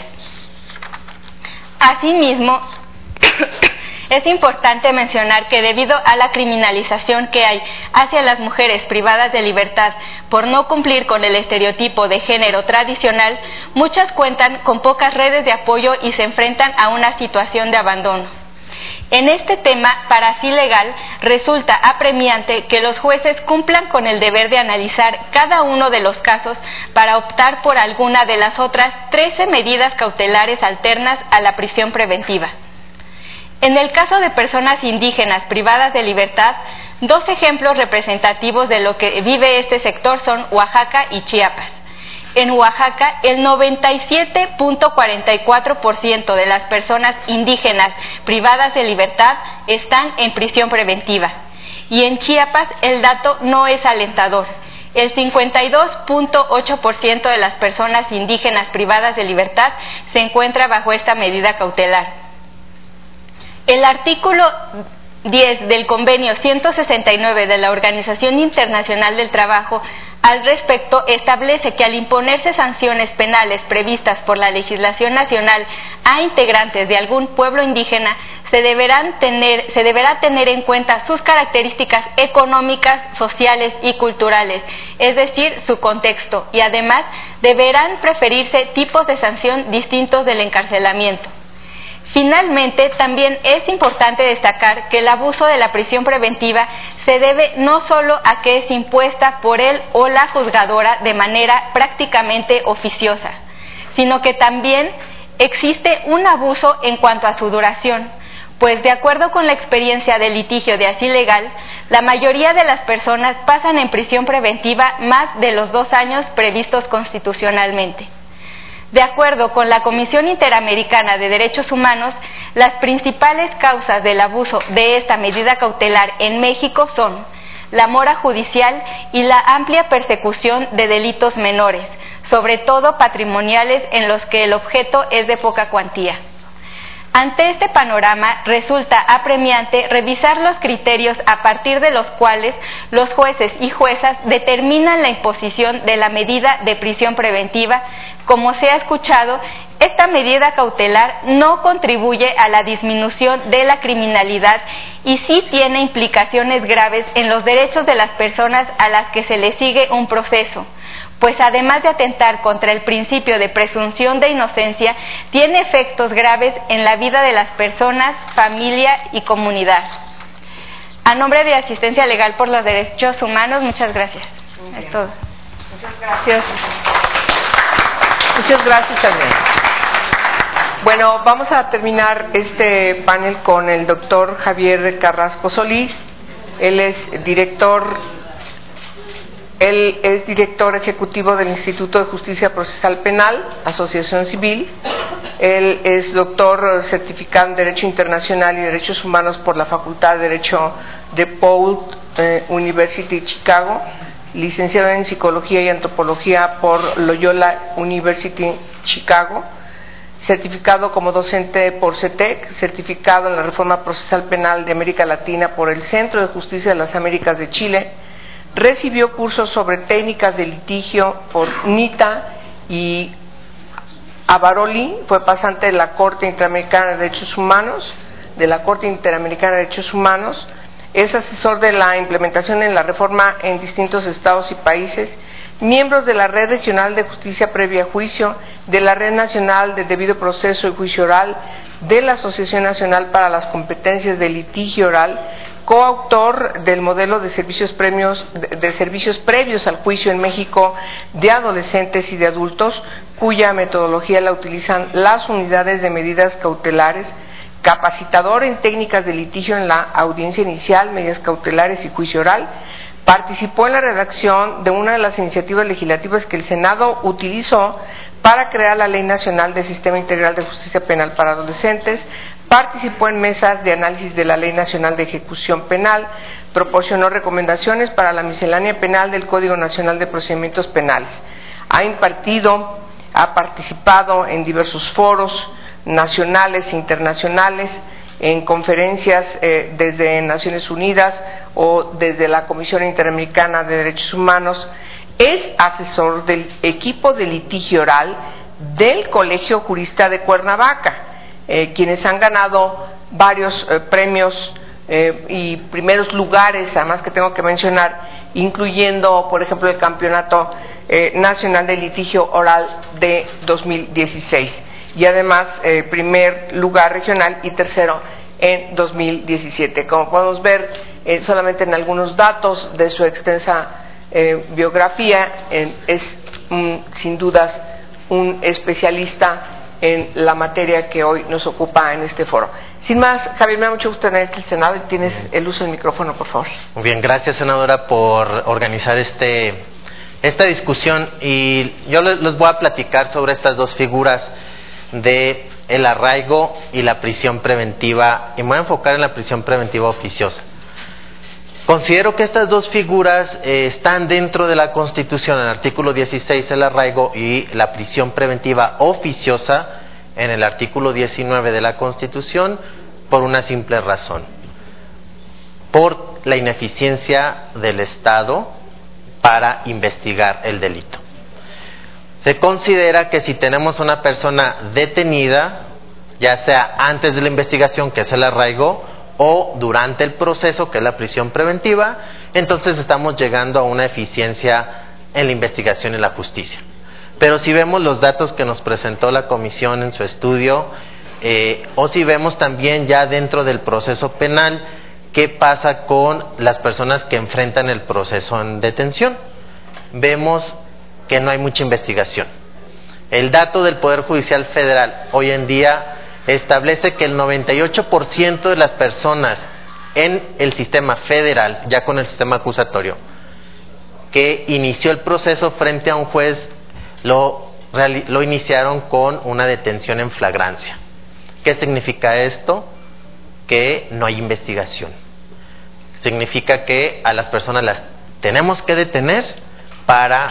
Asimismo, es importante mencionar que debido a la criminalización que hay hacia las mujeres privadas de libertad por no cumplir con el estereotipo de género tradicional, muchas cuentan con pocas redes de apoyo y se enfrentan a una situación de abandono. En este tema parasilegal resulta apremiante que los jueces cumplan con el deber de analizar cada uno de los casos para optar por alguna de las otras trece medidas cautelares alternas a la prisión preventiva. En el caso de personas indígenas privadas de libertad, dos ejemplos representativos de lo que vive este sector son Oaxaca y Chiapas. En Oaxaca, el noventa y siete punto cuarenta y cuatro por ciento de las personas indígenas privadas de libertad están en prisión preventiva, y en Chiapas el dato no es alentador. El cincuenta y dos punto ocho por ciento de las personas indígenas privadas de libertad se encuentra bajo esta medida cautelar. El artículo diez del convenio ciento sesenta y nueve de la Organización Internacional del Trabajo al respecto establece que al imponerse sanciones penales previstas por la legislación nacional a integrantes de algún pueblo indígena, se deberán tener, se deberá tener en cuenta sus características económicas, sociales y culturales, es decir, su contexto, y además deberán preferirse tipos de sanción distintos del encarcelamiento. Finalmente, también es importante destacar que el abuso de la prisión preventiva se debe no solo a que es impuesta por él o la juzgadora de manera prácticamente oficiosa, sino que también existe un abuso en cuanto a su duración, pues de acuerdo con la experiencia del litigio de asilo legal, la mayoría de las personas pasan en prisión preventiva más de los dos años previstos constitucionalmente. De acuerdo con la Comisión Interamericana de Derechos Humanos, las principales causas del abuso de esta medida cautelar en México son la mora judicial y la amplia persecución de delitos menores, sobre todo patrimoniales en los que el objeto es de poca cuantía. Ante este panorama, resulta apremiante revisar los criterios a partir de los cuales los jueces y juezas determinan la imposición de la medida de prisión preventiva. Como se ha escuchado, esta medida cautelar no contribuye a la disminución de la criminalidad y sí tiene implicaciones graves en los derechos de las personas a las que se les sigue un proceso, pues además de atentar contra el principio de presunción de inocencia, tiene efectos graves en la vida de las personas, familia y comunidad. A nombre de Asistencia Legal por los Derechos Humanos, muchas gracias. Es todo. Muchas gracias. Muchas gracias también. Bueno, vamos a terminar este panel con el doctor Javier Carrasco Solís. Él es director Él es director ejecutivo del Instituto de Justicia Procesal Penal, Asociación Civil. Él es doctor certificado en Derecho Internacional y Derechos Humanos por la Facultad de Derecho de Paul eh, University Chicago, licenciado en Psicología y Antropología por Loyola University Chicago, certificado como docente por C E T E C, certificado en la Reforma Procesal Penal de América Latina por el Centro de Justicia de las Américas de Chile. Recibió cursos sobre técnicas de litigio por NITA y Avaroli, fue pasante de la Corte Interamericana de Derechos Humanos, de la Corte Interamericana de Derechos Humanos, es asesor de la implementación en la reforma en distintos estados y países, miembros de la Red Regional de Justicia Previa a Juicio, de la Red Nacional de Debido Proceso y Juicio Oral, de la Asociación Nacional para las Competencias de Litigio Oral, coautor del modelo de servicios, premios, de, de servicios previos al juicio en México de adolescentes y de adultos, cuya metodología la utilizan las unidades de medidas cautelares, capacitador en técnicas de litigio en la audiencia inicial, medidas cautelares y juicio oral. Participó en la redacción de una de las iniciativas legislativas que el Senado utilizó para crear la Ley Nacional del Sistema Integral de Justicia Penal para Adolescentes. Participó en mesas de análisis de la Ley Nacional de Ejecución Penal, proporcionó recomendaciones para la miscelánea penal del Código Nacional de Procedimientos Penales. Ha impartido, ha participado en diversos foros nacionales e internacionales, en conferencias eh, desde Naciones Unidas o desde la Comisión Interamericana de Derechos Humanos. Es asesor del equipo de litigio oral del Colegio Jurista de Cuernavaca, eh, quienes han ganado varios eh, premios eh, y primeros lugares, además que tengo que mencionar, incluyendo, por ejemplo, el Campeonato eh, Nacional de Litigio Oral de dos mil dieciséis. Y además eh, primer lugar regional y tercero en dos mil diecisiete. Como podemos ver eh, solamente en algunos datos de su extensa eh, biografía, eh, es mm, sin dudas un especialista en la materia que hoy nos ocupa en este foro. Sin más, Javier, me da mucho gusto tenerte en el Senado y tienes el uso del micrófono, por favor. Muy bien, gracias, senadora, por organizar este, esta discusión, y yo les, les voy a platicar sobre estas dos figuras de el arraigo y la prisión preventiva, y me voy a enfocar en la prisión preventiva oficiosa. Considero que estas dos figuras eh, están dentro de la Constitución, en el artículo dieciséis el arraigo y la prisión preventiva oficiosa en el artículo diecinueve de la Constitución, por una simple razón: por la ineficiencia del Estado para investigar el delito. Se considera que si tenemos una persona detenida, ya sea antes de la investigación, que es el arraigo, o durante el proceso, que es la prisión preventiva, entonces estamos llegando a una eficiencia en la investigación y la justicia. Pero si vemos los datos que nos presentó la comisión en su estudio, eh, o si vemos también ya dentro del proceso penal, ¿qué pasa con las personas que enfrentan el proceso en detención? Vemos que no hay mucha investigación. El dato del Poder Judicial Federal hoy en día establece que el noventa y ocho por ciento de las personas en el sistema federal, ya con el sistema acusatorio, que inició el proceso frente a un juez, lo, lo iniciaron con una detención en flagrancia. ¿Qué significa esto? Que no hay investigación. Significa que a las personas las tenemos que detener para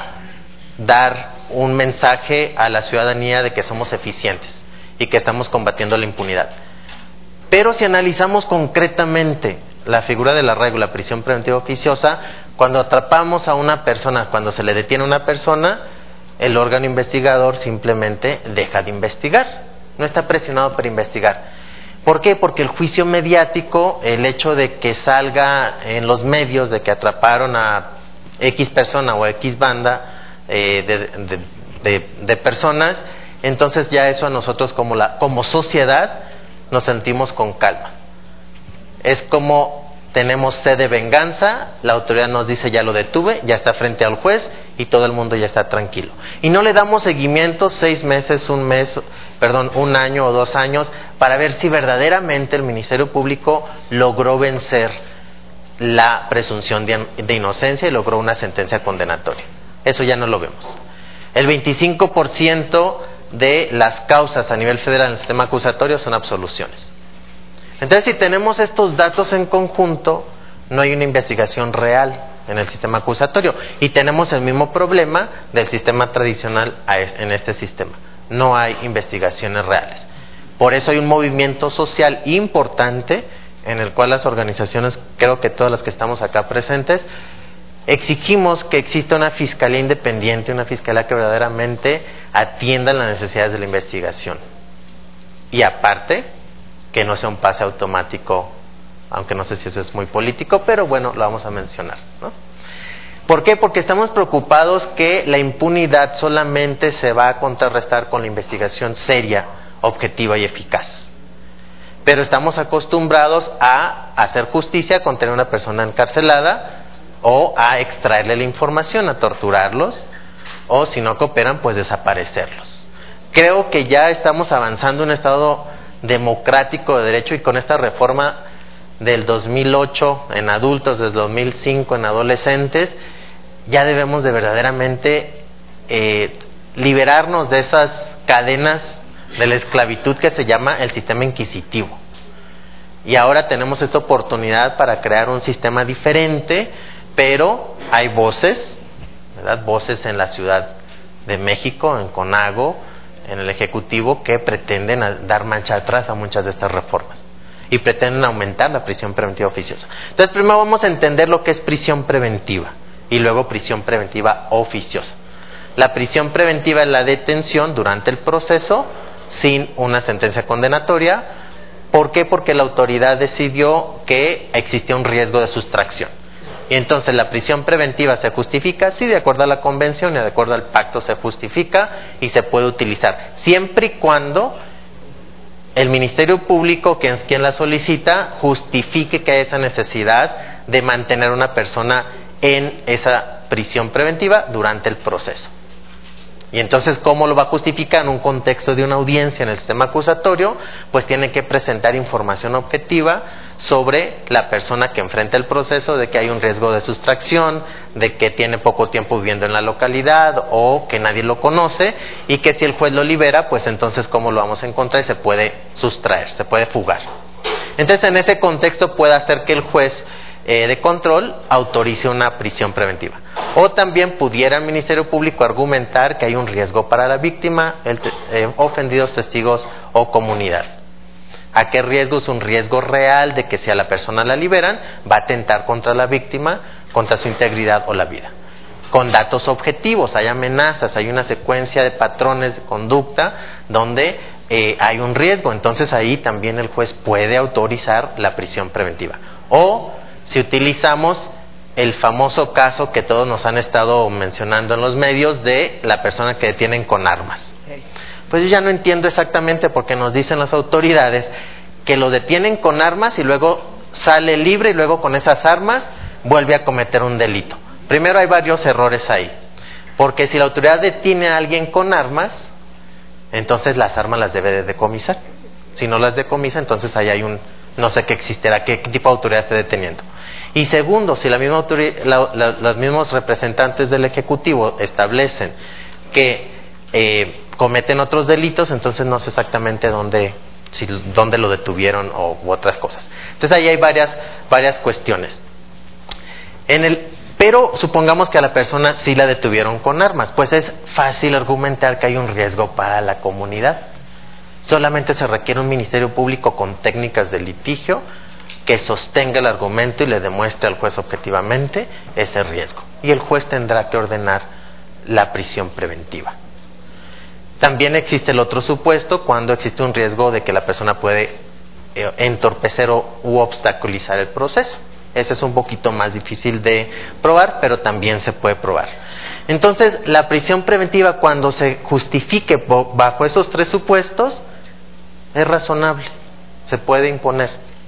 dar un mensaje a la ciudadanía de que somos eficientes y que estamos combatiendo la impunidad. Pero si analizamos concretamente la figura del arraigo, la prisión preventiva oficiosa, cuando atrapamos a una persona, cuando se le detiene a una persona, el órgano investigador simplemente deja de investigar, no está presionado para investigar. ¿Por qué? Porque el juicio mediático, el hecho de que salga en los medios de que atraparon a X persona o X banda eh, de, de, de, de personas, entonces ya eso a nosotros como, la, como sociedad nos sentimos con calma. Es como tenemos sed de venganza, la autoridad nos dice ya lo detuve, ya está frente al juez y todo el mundo ya está tranquilo. Y no le damos seguimiento seis meses, un mes, perdón, un año o dos años para ver si verdaderamente el Ministerio Público logró vencer la presunción de, de inocencia y logró una sentencia condenatoria. Eso ya no lo vemos. El veinticinco por ciento de las causas a nivel federal en el sistema acusatorio son absoluciones. Entonces, si tenemos estos datos en conjunto, no hay una investigación real en el sistema acusatorio y tenemos el mismo problema del sistema tradicional en este sistema. No hay investigaciones reales. Por eso hay un movimiento social importante en el cual las organizaciones, creo que todas las que estamos acá presentes, exigimos que exista una fiscalía independiente, una fiscalía que verdaderamente atienda las necesidades de la investigación. Y aparte, que no sea un pase automático, aunque no sé si eso es muy político, pero bueno, lo vamos a mencionar, ¿no? ¿Por qué? Porque estamos preocupados que la impunidad solamente se va a contrarrestar con la investigación seria, objetiva y eficaz. Pero estamos acostumbrados a hacer justicia con tener una persona encarcelada, o a extraerle la información, a torturarlos, o si no cooperan, pues desaparecerlos. Creo que ya estamos avanzando en un estado democrático de derecho, y con esta reforma del dos mil ocho en adultos, del dos mil cinco en adolescentes, ya debemos de verdaderamente eh, liberarnos de esas cadenas de la esclavitud que se llama el sistema inquisitivo. Y ahora tenemos esta oportunidad para crear un sistema diferente. Pero hay voces, ¿verdad? Voces en la Ciudad de México, en CONAGO, en el Ejecutivo, que pretenden dar marcha atrás a muchas de estas reformas y pretenden aumentar la prisión preventiva oficiosa. Entonces, primero vamos a entender lo que es prisión preventiva y luego prisión preventiva oficiosa. La prisión preventiva es la detención durante el proceso sin una sentencia condenatoria. ¿Por qué? Porque la autoridad decidió que existía un riesgo de sustracción. Y entonces la prisión preventiva se justifica, sí, de acuerdo a la convención y de acuerdo al pacto se justifica y se puede utilizar, siempre y cuando el Ministerio Público, que es quien la solicita, justifique que hay esa necesidad de mantener a una persona en esa prisión preventiva durante el proceso. Y entonces, ¿cómo lo va a justificar? En un contexto de una audiencia en el sistema acusatorio, pues tiene que presentar información objetiva sobre la persona que enfrenta el proceso, de que hay un riesgo de sustracción, de que tiene poco tiempo viviendo en la localidad o que nadie lo conoce, y que si el juez lo libera, pues entonces ¿cómo lo vamos a encontrar? Y se puede sustraer, se puede fugar. Entonces, en ese contexto puede hacer que el juez eh, de control autorice una prisión preventiva. O también pudiera el Ministerio Público argumentar que hay un riesgo para la víctima, el te, eh, ofendidos, testigos o comunidad. ¿A qué riesgo? Es un riesgo real de que si a la persona la liberan, va a atentar contra la víctima, contra su integridad o la vida. Con datos objetivos, hay amenazas, hay una secuencia de patrones de conducta donde eh, hay un riesgo. Entonces ahí también el juez puede autorizar la prisión preventiva. O si utilizamos el famoso caso que todos nos han estado mencionando en los medios de la persona que detienen con armas. Pues yo ya no entiendo exactamente porque nos dicen las autoridades que lo detienen con armas y luego sale libre y luego con esas armas vuelve a cometer un delito. Primero hay varios errores ahí, porque si la autoridad detiene a alguien con armas, entonces las armas las debe de decomisar. Si no las decomisa, entonces ahí hay un, no sé qué existirá, qué, qué tipo de autoridad esté deteniendo. Y segundo, si la misma autoridad, la, la, los mismos representantes del Ejecutivo establecen que eh, cometen otros delitos, entonces no sé exactamente dónde, si, dónde lo detuvieron o u otras cosas. Entonces ahí hay varias, varias cuestiones. En el, pero supongamos que a la persona sí la detuvieron con armas, pues es fácil argumentar que hay un riesgo para la comunidad. Solamente se requiere un Ministerio Público con técnicas de litigio que sostenga el argumento y le demuestre al juez objetivamente ese riesgo. Y el juez tendrá que ordenar la prisión preventiva. También existe el otro supuesto cuando existe un riesgo de que la persona puede eh, entorpecer o, u obstaculizar el proceso. Ese es un poquito más difícil de probar, pero también se puede probar. Entonces, la prisión preventiva, cuando se justifique bajo esos tres supuestos, es razonable, se puede imponer,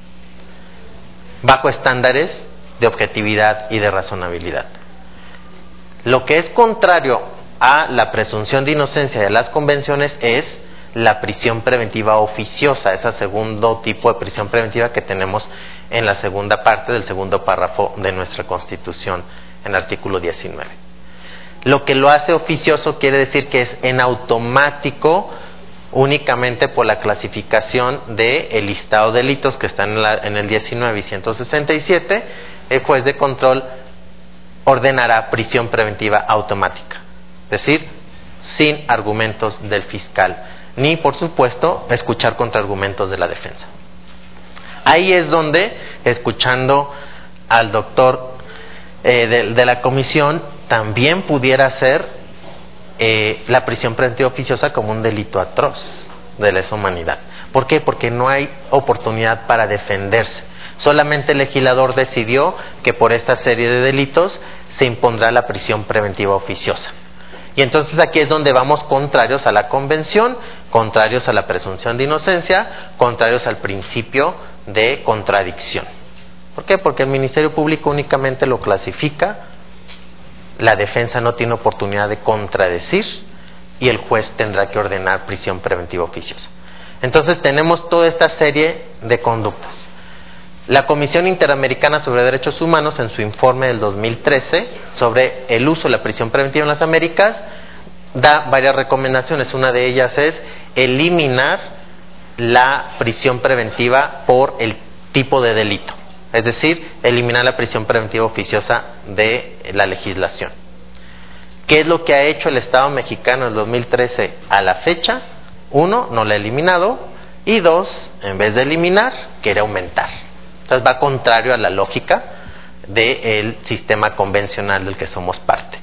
bajo estándares de objetividad y de razonabilidad. Lo que es contrario a la presunción de inocencia de las convenciones es la prisión preventiva oficiosa, ese segundo tipo de prisión preventiva que tenemos en la segunda parte del segundo párrafo de nuestra Constitución, en el artículo diecinueve. Lo que lo hace oficioso quiere decir que es en automático únicamente por la clasificación del listado de delitos que están en, la, en el diecinueve y ciento sesenta y siete, el juez de control ordenará prisión preventiva automática, es decir, sin argumentos del fiscal, ni por supuesto escuchar contraargumentos de la defensa. Ahí es donde, escuchando al doctor eh, de, de la comisión, también pudiera ser eh, la prisión preventiva oficiosa como un delito atroz de lesa humanidad. ¿Por qué? Porque no hay oportunidad para defenderse. Solamente el legislador decidió que por esta serie de delitos se impondrá la prisión preventiva oficiosa. Y entonces aquí es donde vamos contrarios a la convención, contrarios a la presunción de inocencia, contrarios al principio de contradicción. ¿Por qué? Porque el Ministerio Público únicamente lo clasifica, la defensa no tiene oportunidad de contradecir y el juez tendrá que ordenar prisión preventiva oficiosa. Entonces tenemos toda esta serie de conductas. La Comisión Interamericana sobre Derechos Humanos, en su informe del dos mil trece sobre el uso de la prisión preventiva en las Américas, da varias recomendaciones. Una de ellas es eliminar la prisión preventiva por el tipo de delito, es decir, eliminar la prisión preventiva oficiosa de la legislación. ¿Qué es lo que ha hecho el Estado mexicano en el dos mil trece a la fecha? Uno, no la ha eliminado, y dos, en vez de eliminar, quiere aumentar. Entonces va contrario a la lógica del sistema convencional del que somos parte.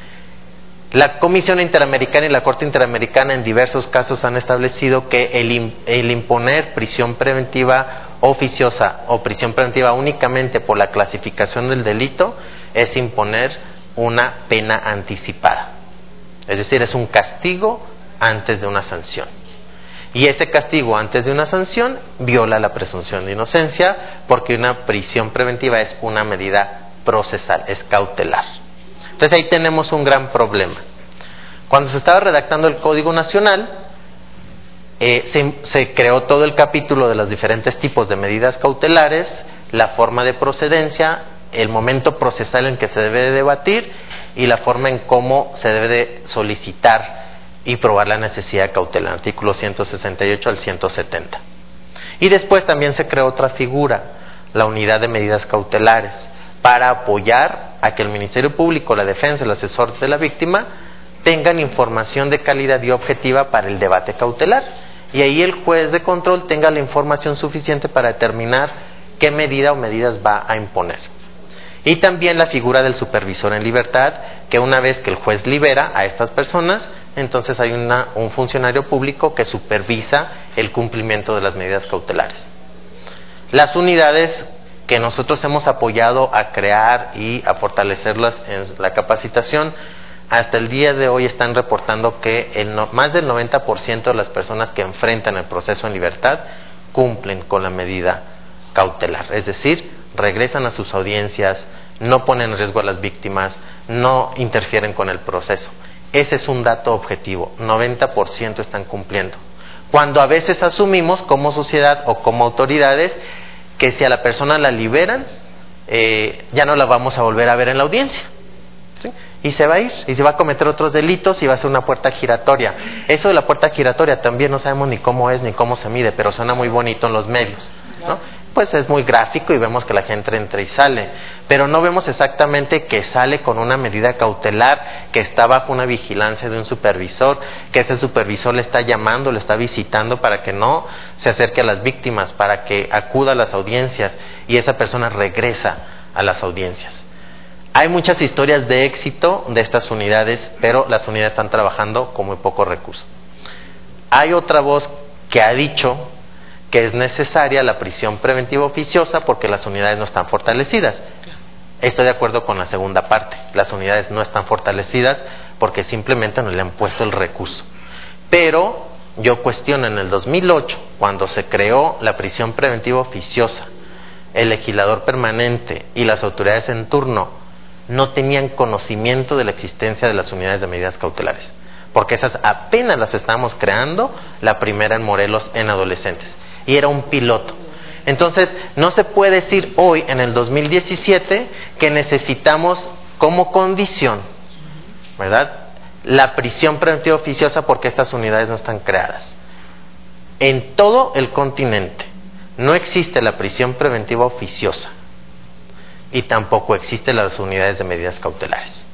La Comisión Interamericana y la Corte Interamericana en diversos casos han establecido que el, el imponer prisión preventiva oficiosa o prisión preventiva únicamente por la clasificación del delito es imponer una pena anticipada. Es decir, es un castigo antes de una sanción. Y ese castigo antes de una sanción viola la presunción de inocencia, porque una prisión preventiva es una medida procesal, es cautelar. Entonces ahí tenemos un gran problema. Cuando se estaba redactando el Código Nacional, eh, se, se creó todo el capítulo de los diferentes tipos de medidas cautelares, la forma de procedencia, el momento procesal en que se debe de debatir y la forma en cómo se debe de solicitar y probar la necesidad de cautela, artículo ciento sesenta y ocho al ciento setenta. Y después también se creó otra figura la unidad de medidas cautelares para apoyar a que el Ministerio Público, la defensa, el asesor de la víctima tengan información de calidad y objetiva para el debate cautelar, y ahí el juez de control tenga la información suficiente para determinar qué medida o medidas va a imponer. Y también la figura del supervisor en libertad, que una vez que el juez libera a estas personas, entonces hay una, un funcionario público que supervisa el cumplimiento de las medidas cautelares. Las unidades que nosotros hemos apoyado a crear y a fortalecerlas en la capacitación, hasta el día de hoy están reportando que el no, más del noventa por ciento de las personas que enfrentan el proceso en libertad cumplen con la medida cautelar, es decir, regresan a sus audiencias, no ponen en riesgo a las víctimas, no interfieren con el proceso. Ese es un dato objetivo, noventa por ciento están cumpliendo. Cuando a veces asumimos como sociedad o como autoridades que si a la persona la liberan, eh, ya no la vamos a volver a ver en la audiencia, ¿sí? Y se va a ir, y se va a cometer otros delitos y va a ser una puerta giratoria. Eso de la puerta giratoria también no sabemos ni cómo es ni cómo se mide, pero suena muy bonito en los medios, ¿no? Pues es muy gráfico y vemos que la gente entra y sale, pero no vemos exactamente que sale con una medida cautelar, que está bajo una vigilancia de un supervisor, que ese supervisor le está llamando, le está visitando para que no se acerque a las víctimas, para que acuda a las audiencias y esa persona regresa a las audiencias. Hay muchas historias de éxito de estas unidades, pero las unidades están trabajando con muy pocos recursos. Hay otra voz que ha dicho que es necesaria la prisión preventiva oficiosa porque las unidades no están fortalecidas. Estoy de acuerdo con la segunda parte. Las unidades no están fortalecidas porque simplemente no le han puesto el recurso. Pero yo cuestiono, en el dos mil ocho, cuando se creó la prisión preventiva oficiosa, el legislador permanente y las autoridades en turno no tenían conocimiento de la existencia de las unidades de medidas cautelares, porque esas apenas las estábamos creando, la primera en Morelos en adolescentes, y era un piloto. Entonces, no se puede decir hoy, en el dos mil diecisiete, que necesitamos como condición, ¿verdad?, la prisión preventiva oficiosa porque estas unidades no están creadas. En todo el continente no existe la prisión preventiva oficiosa y tampoco existen las unidades de medidas cautelares.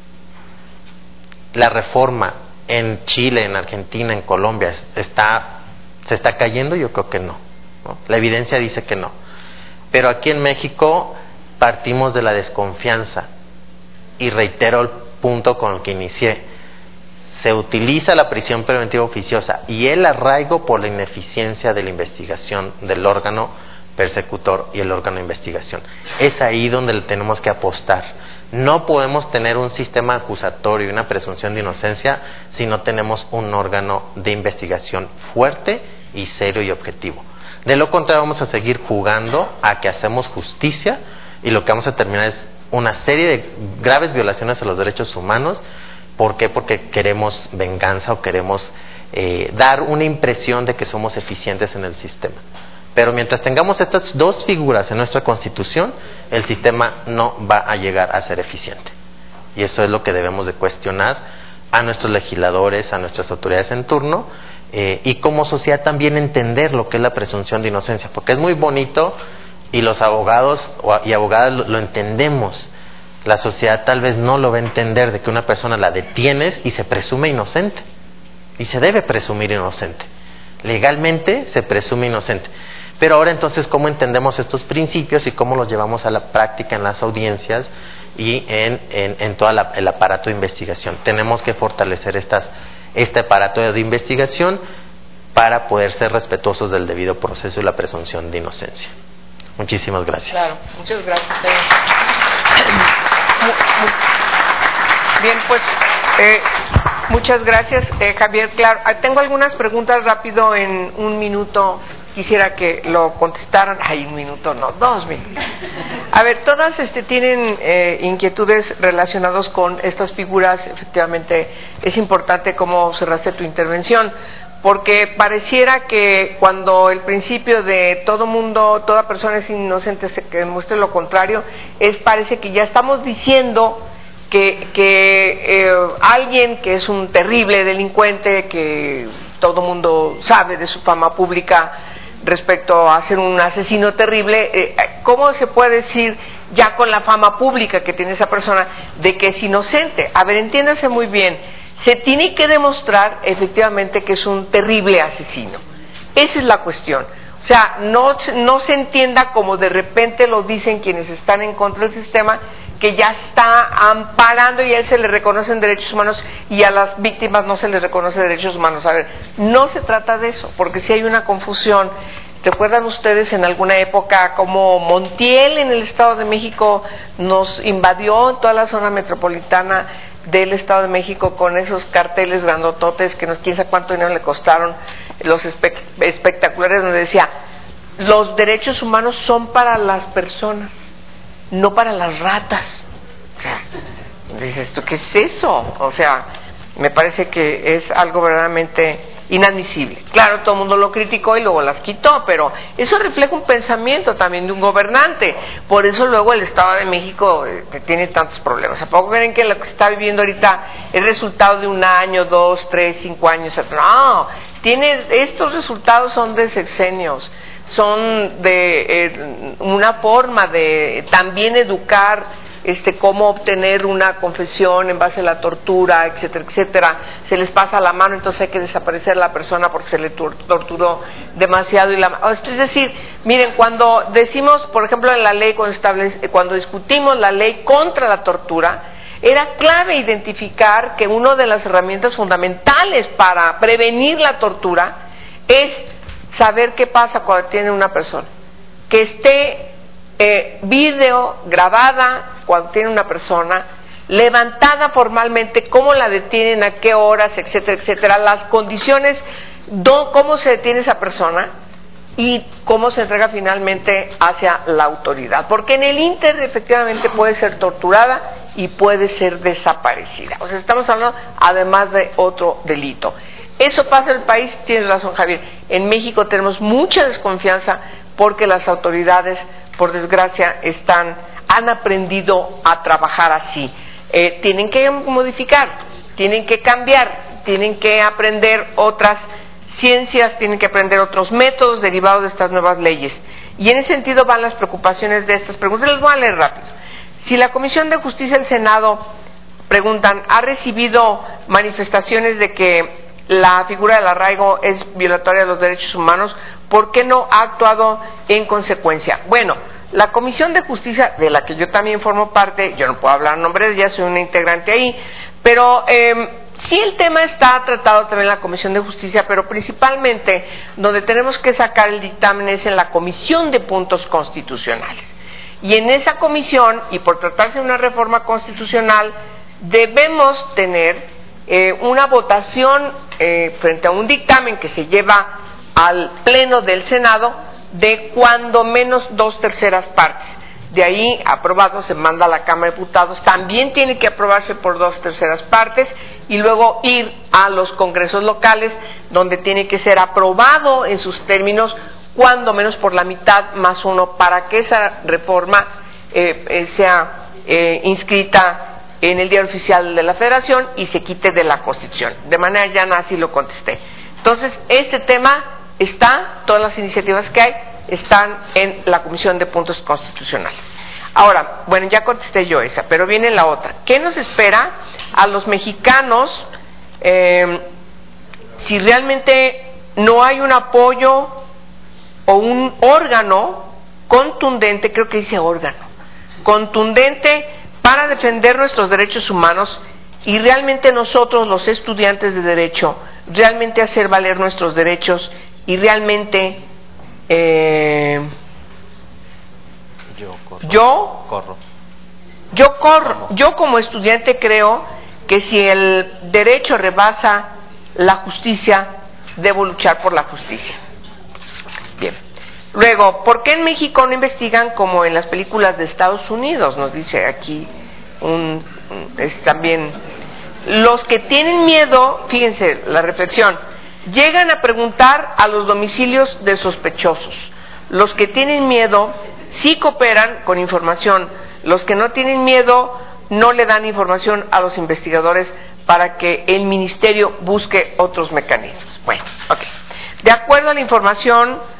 La reforma en Chile, en Argentina, en Colombia, está, ¿se está cayendo? Yo creo que no, ¿no? La evidencia dice que no. Pero aquí en México partimos de la desconfianza, y reitero el punto con el que inicié. Se utiliza la prisión preventiva oficiosa y el arraigo por la ineficiencia de la investigación del órgano persecutor y el órgano de investigación. Es ahí donde le tenemos que apostar. No podemos tener un sistema acusatorio y una presunción de inocencia si no tenemos un órgano de investigación fuerte y serio y objetivo. De lo contrario, vamos a seguir jugando a que hacemos justicia y lo que vamos a terminar es una serie de graves violaciones a los derechos humanos. ¿Por qué? Porque queremos venganza o queremos eh, dar una impresión de que somos eficientes en el sistema. Pero mientras tengamos estas dos figuras en nuestra Constitución, el sistema no va a llegar a ser eficiente. Y eso es lo que debemos de cuestionar a nuestros legisladores, a nuestras autoridades en turno, eh, y como sociedad también entender lo que es la presunción de inocencia, porque es muy bonito y los abogados y abogadas lo, lo entendemos. La sociedad tal vez no lo va a entender, de que una persona la detienes y se presume inocente. Y se debe presumir inocente. Legalmente se presume inocente. Pero ahora entonces, ¿cómo entendemos estos principios y cómo los llevamos a la práctica en las audiencias y en, en, en todo la, el aparato de investigación? Tenemos que fortalecer estas, este aparato de investigación para poder ser respetuosos del debido proceso y la presunción de inocencia. Muchísimas gracias. Claro, muchas gracias. Bien, pues eh, muchas gracias, eh, Javier. Claro, tengo algunas preguntas rápido en un minuto. Quisiera que lo contestaran. Ay, un minuto, no, dos minutos. A ver, todas este, tienen eh, inquietudes relacionadas con estas figuras. Efectivamente, es importante cómo cerraste tu intervención, porque pareciera que cuando el principio de todo mundo, toda persona es inocente, se que demuestre lo contrario, es parece que ya estamos diciendo que, que eh, alguien que es un terrible delincuente, que todo mundo sabe de su fama pública, respecto a ser un asesino terrible, eh, ¿cómo se puede decir ya con la fama pública que tiene esa persona de que es inocente? A ver, entiéndase muy bien, se tiene que demostrar efectivamente que es un terrible asesino. Esa es la cuestión. O sea, no, no se entienda como de repente lo dicen quienes están en contra del sistema, que ya está amparando y a él se le reconocen derechos humanos y a las víctimas no se les reconoce derechos humanos. A ver, no se trata de eso, porque si hay una confusión. ¿Recuerdan ustedes en alguna época como Montiel en el Estado de México nos invadió en toda la zona metropolitana del Estado de México con esos carteles grandototes que nos quién sabe cuánto dinero le costaron, los espe espectaculares donde decía los derechos humanos son para las personas, no para las ratas? O sea, dices tú, ¿qué es eso? O sea, me parece que es algo verdaderamente inadmisible. Claro, todo el mundo lo criticó y luego las quitó, pero eso refleja un pensamiento también de un gobernante. Por eso luego el Estado de México eh, tiene tantos problemas. ¿A poco creen que lo que se está viviendo ahorita es resultado de un año, dos, tres, cinco años atrás? No, tiene, estos resultados son de sexenios, son de eh, una forma de también educar este cómo obtener una confesión en base a la tortura, etcétera, etcétera. Se les pasa la mano, entonces hay que desaparecer a la persona porque se le torturó demasiado. Y la, es decir, miren, cuando decimos, por ejemplo, en la ley, cuando, establece, cuando discutimos la ley contra la tortura, era clave identificar que una de las herramientas fundamentales para prevenir la tortura es saber qué pasa cuando tiene una persona, que esté eh, video grabada cuando tiene una persona, levantada formalmente, cómo la detienen, a qué horas, etcétera, etcétera, las condiciones, do, cómo se detiene esa persona y cómo se entrega finalmente hacia la autoridad, porque en el ínter efectivamente puede ser torturada y puede ser desaparecida. O sea, estamos hablando además de otro delito. Eso pasa en el país, tienes razón, Javier. En México tenemos mucha desconfianza porque las autoridades, por desgracia, están han aprendido a trabajar así. Eh, tienen que modificar, tienen que cambiar, tienen que aprender otras ciencias, tienen que aprender otros métodos derivados de estas nuevas leyes. Y en ese sentido van las preocupaciones de estas preguntas. Les voy a leer rápido. Si la Comisión de Justicia del Senado, preguntan, ha recibido manifestaciones de que la figura del arraigo es violatoria de los derechos humanos, ¿por qué no ha actuado en consecuencia? Bueno, la Comisión de Justicia, de la que yo también formo parte, yo no puedo hablar en nombre de ella, soy una integrante ahí, pero eh, sí el tema está tratado también en la Comisión de Justicia, pero principalmente donde tenemos que sacar el dictamen es en la Comisión de Puntos Constitucionales. Y en esa comisión, y por tratarse de una reforma constitucional, debemos tener eh, una votación eh, frente a un dictamen que se lleva al Pleno del Senado, de cuando menos dos terceras partes. De ahí, aprobado, se manda a la Cámara de Diputados, también tiene que aprobarse por dos terceras partes y luego ir a los congresos locales, donde tiene que ser aprobado en sus términos, cuando menos por la mitad más uno, para que esa reforma eh, eh, sea eh, inscrita en el Diario Oficial de la Federación y se quite de la Constitución. De manera llana así lo contesté. Entonces, este tema está, todas las iniciativas que hay están en la Comisión de Puntos Constitucionales. Ahora, bueno, ya contesté yo esa, pero viene la otra. ¿Qué nos espera a los mexicanos eh, si realmente no hay un apoyo o un órgano contundente, creo que dice órgano, contundente para defender nuestros derechos humanos y realmente nosotros, los estudiantes de Derecho, realmente hacer valer nuestros derechos y realmente eh, yo corro, yo corro. yo corro yo como estudiante creo que si el derecho rebasa la justicia, debo luchar por la justicia. Bien. Luego, ¿por qué en México no investigan como en las películas de Estados Unidos? Nos dice aquí un, es también los que tienen miedo, fíjense la reflexión, llegan a preguntar a los domicilios de sospechosos. Los que tienen miedo sí cooperan con información. Los que no tienen miedo no le dan información a los investigadores para que el ministerio busque otros mecanismos. Bueno, ok. De acuerdo a la información,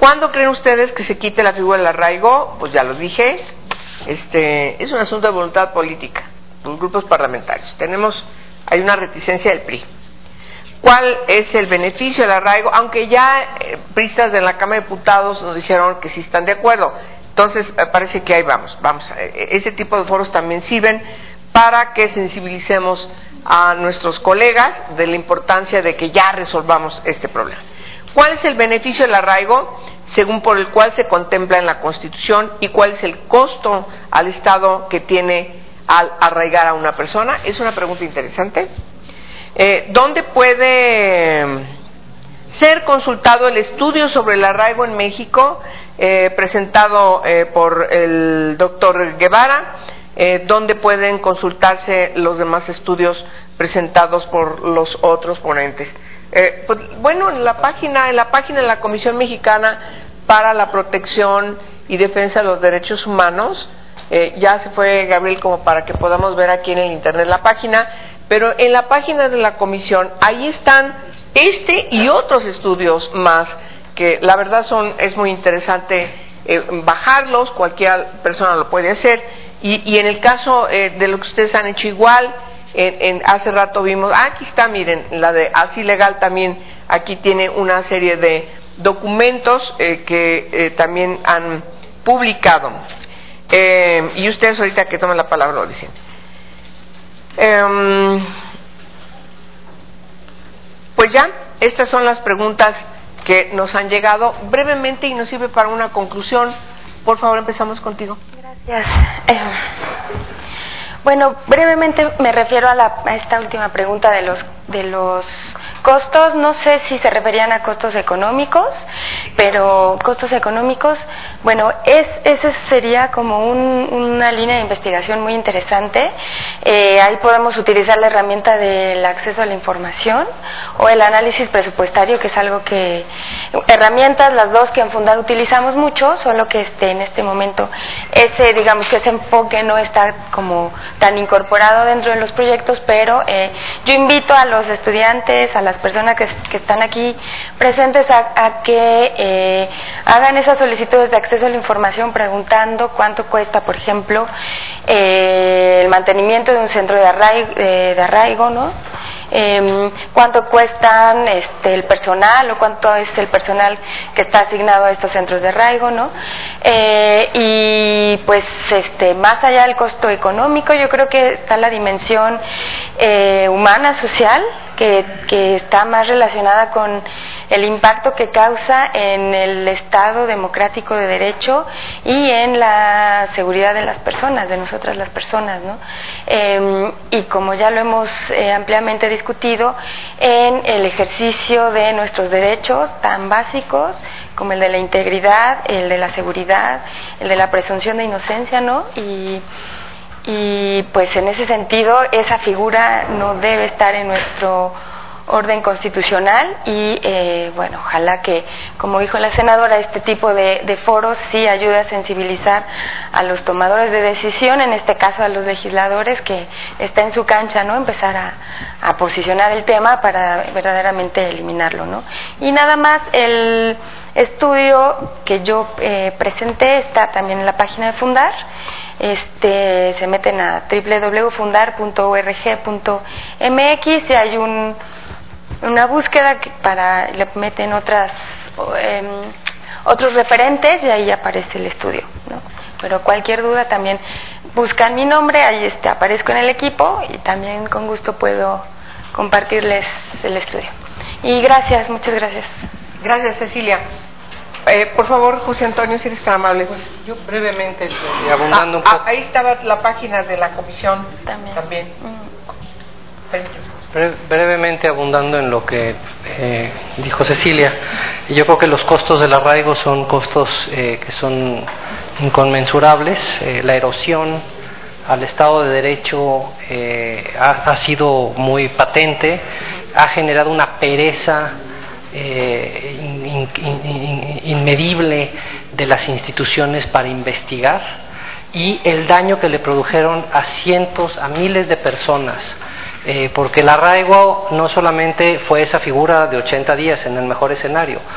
¿Cuándo creen ustedes que se quite la figura del arraigo? Pues ya lo dije, este, es un asunto de voluntad política, los grupos parlamentarios. Tenemos, hay una reticencia del P R I. ¿Cuál es el beneficio del arraigo? Aunque ya eh, priistas de la Cámara de Diputados nos dijeron que sí están de acuerdo. Entonces, eh, parece que ahí vamos. vamos eh, este tipo de foros también sirven para que sensibilicemos a nuestros colegas de la importancia de que ya resolvamos este problema. ¿Cuál es el beneficio del arraigo? Según por el cual se contempla en la Constitución, y cuál es el costo al Estado que tiene al arraigar a una persona. Es una pregunta interesante. Eh, ¿Dónde puede ser consultado el estudio sobre el arraigo en México, eh, presentado eh, por el doctor Guevara? Eh, ¿Dónde pueden consultarse los demás estudios presentados por los otros ponentes? Eh, pues, bueno, en la página, en la página de la Comisión Mexicana para la Protección y Defensa de los Derechos Humanos, eh, ya se fue Gabriel como para que podamos ver aquí en el internet la página, pero en la página de la Comisión, ahí están este y otros estudios más, que la verdad son, es muy interesante eh, bajarlos, cualquier persona lo puede hacer, y, y en el caso eh, de lo que ustedes han hecho igual, En, en, hace rato vimos, ah, aquí está, miren, la de Así Legal también, aquí tiene una serie de documentos eh, que eh, también han publicado. Eh, y ustedes ahorita que toman la palabra lo dicen. Eh, pues ya, estas son las preguntas que nos han llegado brevemente y nos sirve para una conclusión. Por favor, empezamos contigo. Gracias. Eh, Bueno, brevemente me refiero a, la, a esta última pregunta de los de los costos. No sé si se referían a costos económicos, pero costos económicos, bueno, es ese sería como un, una línea de investigación muy interesante. Eh, ahí podemos utilizar la herramienta del acceso a la información o el análisis presupuestario, que es algo que, herramientas las dos que en Fundar utilizamos mucho, solo que este, en este momento ese, digamos que ese enfoque no está como tan incorporado dentro de los proyectos, pero eh, yo invito a los estudiantes, a las personas que, que están aquí presentes a, a que eh, hagan esas solicitudes de acceso a la información preguntando cuánto cuesta, por ejemplo, eh, el mantenimiento de un centro de arraigo, de, de arraigo ¿no? Eh, cuánto cuestan este, el personal o cuánto es el personal que está asignado a estos centros de arraigo, ¿no? Eh, y pues este, más allá del costo económico, yo creo que está la dimensión eh, humana, social, que, que está más relacionada con el impacto que causa en el Estado democrático de derecho y en la seguridad de las personas, de nosotras las personas, ¿no? Eh, y como ya lo hemos eh, ampliamente discutido, en el ejercicio de nuestros derechos tan básicos como el de la integridad, el de la seguridad, el de la presunción de inocencia, ¿no? Y Y pues en ese sentido esa figura no debe estar en nuestro orden constitucional y eh, bueno, ojalá que, como dijo la senadora, este tipo de, de foros sí ayude a sensibilizar a los tomadores de decisión, en este caso a los legisladores, que está en su cancha, ¿no? Empezar a, a posicionar el tema para verdaderamente eliminarlo, ¿no? Y nada más, el estudio que yo eh, presenté está también en la página de Fundar. Este, se meten a doble u doble u doble u punto fundar punto org punto m x y hay un, una búsqueda que para le meten otras eh, otros referentes y ahí aparece el estudio, ¿no? Pero cualquier duda también buscan mi nombre, ahí este, aparezco en el equipo y también con gusto puedo compartirles el estudio. Y gracias, muchas gracias. Gracias, Cecilia. Eh, por favor, José Antonio, si eres tan amable. Pues yo brevemente, eh, abundando ah, un poco. Ah, ahí estaba la página de la comisión También. también. Mm. Bre- brevemente abundando en lo que eh, dijo Cecilia, yo creo que los costos del arraigo son costos eh, que son inconmensurables. Eh, la erosión al Estado de Derecho eh, ha, ha sido muy patente, ha generado una pereza Eh, in, in, in, inmedible de las instituciones para investigar y el daño que le produjeron a cientos, a miles de personas, eh, porque el arraigo no solamente fue esa figura de ochenta días en el mejor escenario,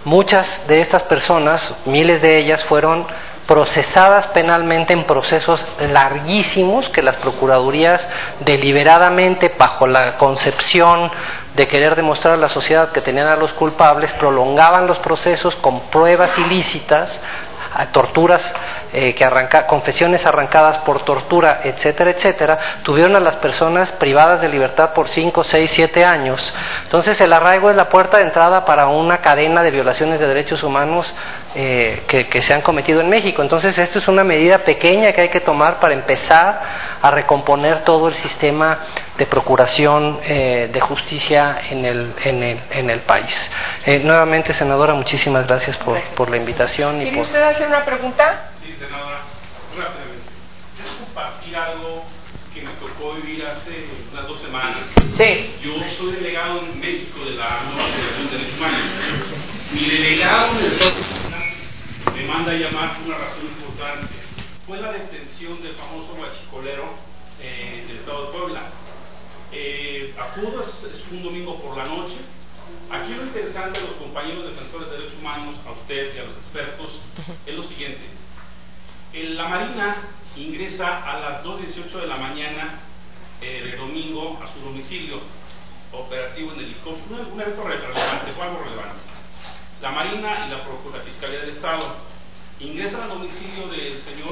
Muchas de estas personas, miles de ellas, fueron procesadas penalmente en procesos larguísimos que las procuradurías deliberadamente, bajo la concepción de querer demostrar a la sociedad que tenían a los culpables, prolongaban los procesos con pruebas ilícitas, torturas eh, que arranca, confesiones arrancadas por tortura, etcétera, etcétera, tuvieron a las personas privadas de libertad por cinco, seis, siete años. Entonces el arraigo es la puerta de entrada para una cadena de violaciones de derechos humanos eh, que, que se han cometido en México. Entonces esto es una medida pequeña que hay que tomar para empezar a recomponer todo el sistema de procuración eh, de justicia en el, en el, en el país. Eh, nuevamente, senadora, muchísimas gracias por, gracias. por la invitación. ¿Quiere y por... usted hacer una pregunta? Sí, senadora, rápidamente. Quiero compartir algo que me tocó vivir hace unas dos semanas. Sí. Yo soy delegado en México de la nueva Federación de Derechos Humanos. Mi delegado en el Estado me manda a llamar por una razón importante. Fue la detención del famoso guachicolero eh, del Estado de Puebla. Eh, acudo, es, es un domingo por la noche. Aquí lo interesante a los compañeros defensores de derechos humanos, a usted y a los expertos, es lo siguiente. En la Marina ingresa a las dos dieciocho de la mañana eh, de domingo a su domicilio, operativo en helicóptero, un evento relevante, fue algo relevante. La Marina y la Procuraduría Fiscalía del Estado ingresan al domicilio del señor.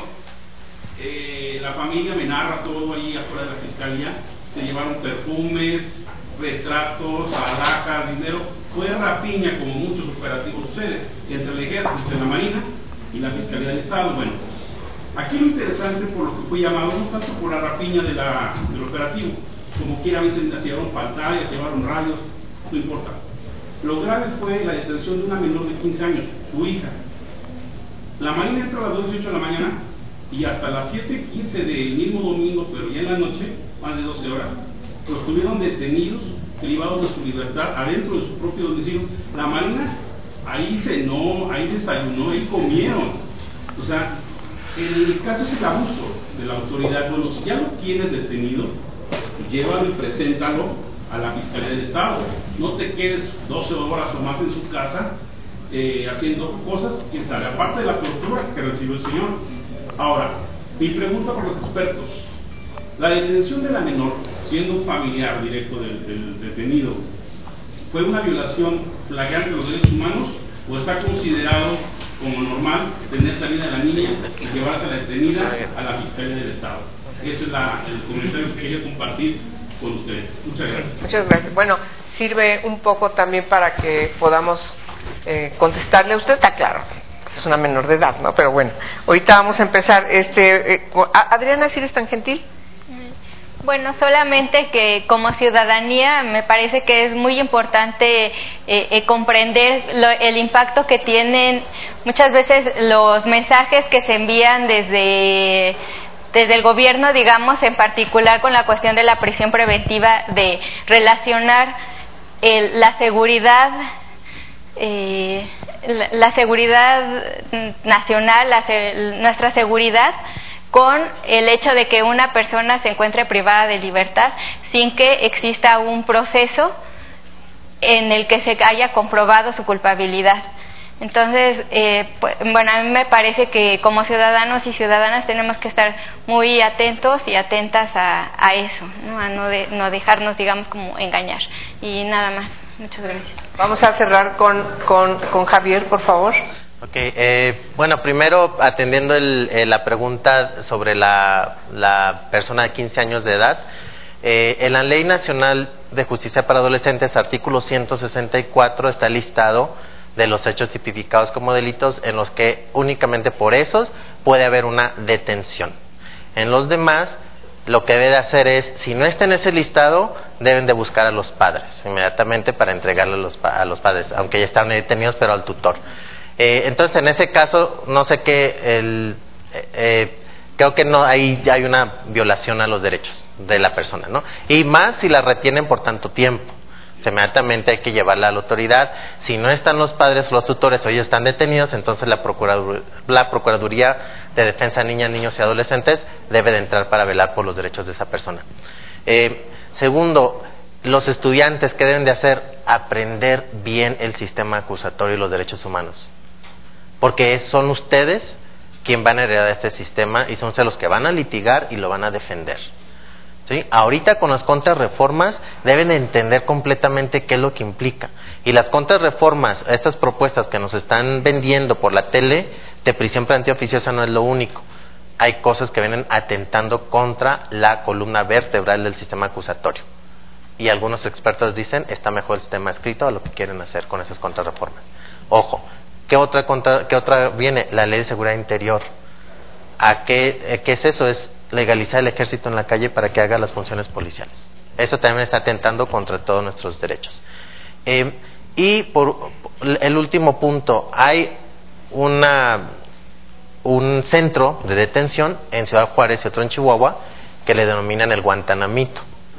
Eh, la familia me narra todo ahí afuera de la Fiscalía. Se llevaron perfumes, retratos, alhajas, dinero. Fue rapiña, como muchos operativos suceden, entre el Ejército, la Marina y la Fiscalía del Estado. Bueno, aquí lo interesante por lo que fue llamado, no tanto por la rapiña de la, del operativo, como quiera, a veces se llevaron pantallas, se llevaron radios, no importa. Lo grave fue la detención de una menor de quince años, su hija. La Marina entró a las dos dieciocho de la mañana y hasta las siete quince del mismo domingo, pero ya en la noche, más de doce horas, los tuvieron detenidos, privados de su libertad, adentro de su propio domicilio. La Marina ahí cenó, ahí desayunó, ahí comieron. O sea, el caso es el abuso de la autoridad. Bueno, si ya lo tienes detenido, llévalo y preséntalo a la Fiscalía del Estado. No te quedes doce horas o más en su casa eh, haciendo cosas que sale, aparte de la tortura que recibió el señor. Ahora, mi pregunta por los expertos: la detención de la menor, siendo un familiar directo del, del detenido, ¿fue una violación flagrante de los derechos humanos o está considerado como normal tener salida de la niña y llevarse a la detenida a la Fiscalía del Estado? Ese es la, el comentario que quería compartir con ustedes. Muchas gracias. Muchas gracias. Bueno, sirve un poco también para que podamos eh, contestarle. Usted está claro, es una menor de edad, ¿no? Pero bueno, ahorita vamos a empezar. Este, eh, Adriana, ¿sí eres tan gentil? Bueno, solamente que como ciudadanía me parece que es muy importante eh, eh, comprender lo, el impacto que tienen muchas veces los mensajes que se envían desde, desde el gobierno, digamos, en particular con la cuestión de la prisión preventiva, de relacionar el, la seguridad, eh, la, la seguridad nacional, la, nuestra seguridad, con el hecho de que una persona se encuentre privada de libertad sin que exista un proceso en el que se haya comprobado su culpabilidad. Entonces, eh, pues, bueno, a mí me parece que como ciudadanos y ciudadanas tenemos que estar muy atentos y atentas a, a eso, ¿no? A no, de, no dejarnos, digamos, como engañar. Y nada más. Muchas gracias. Vamos a cerrar con, con, con Javier, por favor. Ok, eh, bueno, primero atendiendo el, eh, la pregunta sobre la, la persona de quince años de edad, eh, en la Ley Nacional de Justicia para Adolescentes, artículo ciento sesenta y cuatro, está listado de los hechos tipificados como delitos en los que únicamente por esos puede haber una detención. En los demás, lo que debe de hacer es, si no está en ese listado, deben de buscar a los padres inmediatamente para entregarle a los, a los padres, aunque ya están detenidos, pero al tutor. Eh, entonces, en ese caso, no sé qué, el, eh, creo que no ahí hay una violación a los derechos de la persona, ¿no? Y más si la retienen por tanto tiempo. O sea, inmediatamente hay que llevarla a la autoridad. Si no están los padres o los tutores o ellos están detenidos, entonces la Procuraduría, la Procuraduría de Defensa de Niñas, Niños y Adolescentes debe de entrar para velar por los derechos de esa persona. Eh, segundo, los estudiantes, ¿qué deben de hacer? aprender bien el sistema acusatorio y los derechos humanos, porque son ustedes quien van a heredar este sistema y son los que van a litigar y lo van a defender. ¿Sí? Ahorita con las contrarreformas deben de entender completamente qué es lo que implica. Y las contrarreformas, estas propuestas que nos están vendiendo por la tele de prisión preventiva oficiosa no es lo único. Hay cosas que vienen atentando contra la columna vertebral del sistema acusatorio. Y algunos expertos dicen, está mejor el sistema escrito a lo que quieren hacer con esas contrarreformas. Ojo, ¿qué otra, contra, qué otra viene? La Ley de Seguridad Interior. ¿A qué, qué es eso? Es legalizar el ejército en la calle para que haga las funciones policiales. Eso también está atentando contra todos nuestros derechos. Eh, y por el último punto, hay una, un centro de detención en Ciudad Juárez y otro en Chihuahua que le denominan el Guantanamito.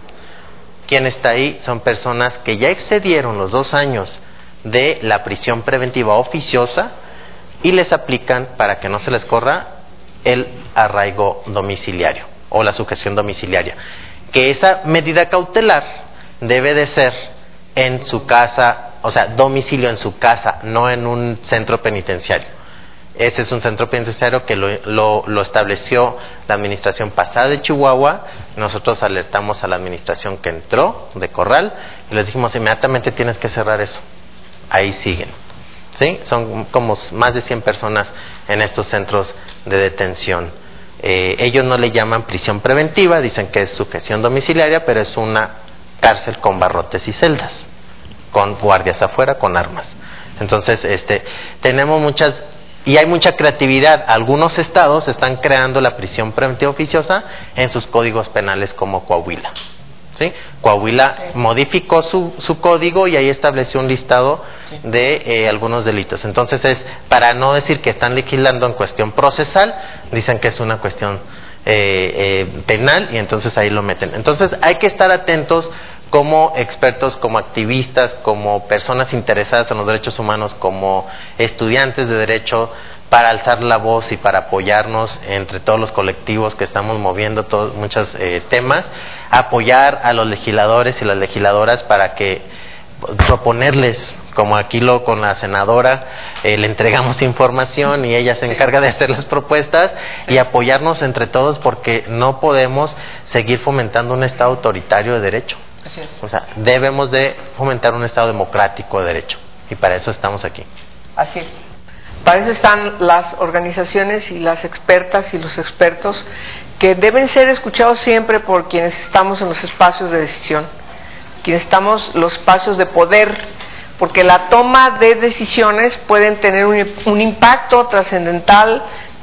¿Quién está ahí? Son personas que ya excedieron los dos años de la prisión preventiva oficiosa y les aplican, para que no se les corra, el arraigo domiciliario o la sujeción domiciliaria, que esa medida cautelar debe de ser en su casa, o sea, domicilio en su casa, no en un centro penitenciario. Ese es un centro penitenciario que lo, lo, lo estableció la administración pasada de Chihuahua. Nosotros alertamos a la administración que entró de Corral y les dijimos, inmediatamente tienes que cerrar eso. Ahí siguen. ¿Sí? Son como más de cien personas en estos centros de detención. Eh, ellos no le llaman prisión preventiva, dicen que es sujeción domiciliaria, pero es una cárcel con barrotes y celdas, con guardias afuera, con armas. Entonces, este, tenemos muchas, y hay mucha creatividad. Algunos estados están creando la prisión preventiva oficiosa en sus códigos penales, como Coahuila. ¿Sí? Coahuila modificó su, su código y ahí estableció un listado de eh, algunos delitos. Entonces es, para no decir que están legislando en cuestión procesal, dicen que es una cuestión eh, eh, penal y entonces ahí lo meten. Entonces hay que estar atentos como expertos, como activistas, como personas interesadas en los derechos humanos, como estudiantes de derecho, para alzar la voz y para apoyarnos entre todos los colectivos que estamos moviendo todos, muchos eh, temas, apoyar a los legisladores y las legisladoras para que proponerles, como aquí lo con la senadora, eh, le entregamos información y ella se encarga de hacer las propuestas y apoyarnos entre todos, porque no podemos seguir fomentando un Estado autoritario de derecho. Así es. O sea, debemos de fomentar un Estado democrático de derecho y para eso estamos aquí. Así es. Para eso están las organizaciones y las expertas y los expertos que deben ser escuchados siempre por quienes estamos en los espacios de decisión, quienes estamos en los espacios de poder, porque la toma de decisiones pueden tener un, un impacto trascendental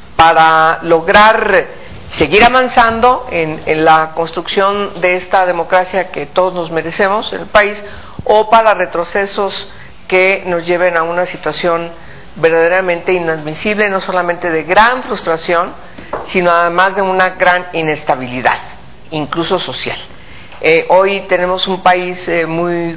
para lograr seguir avanzando en, en la construcción de esta democracia que todos nos merecemos en el país, o para retrocesos que nos lleven a una situación verdaderamente inadmisible, no solamente de gran frustración, sino además de una gran inestabilidad, incluso social. Eh, hoy tenemos un país eh, muy,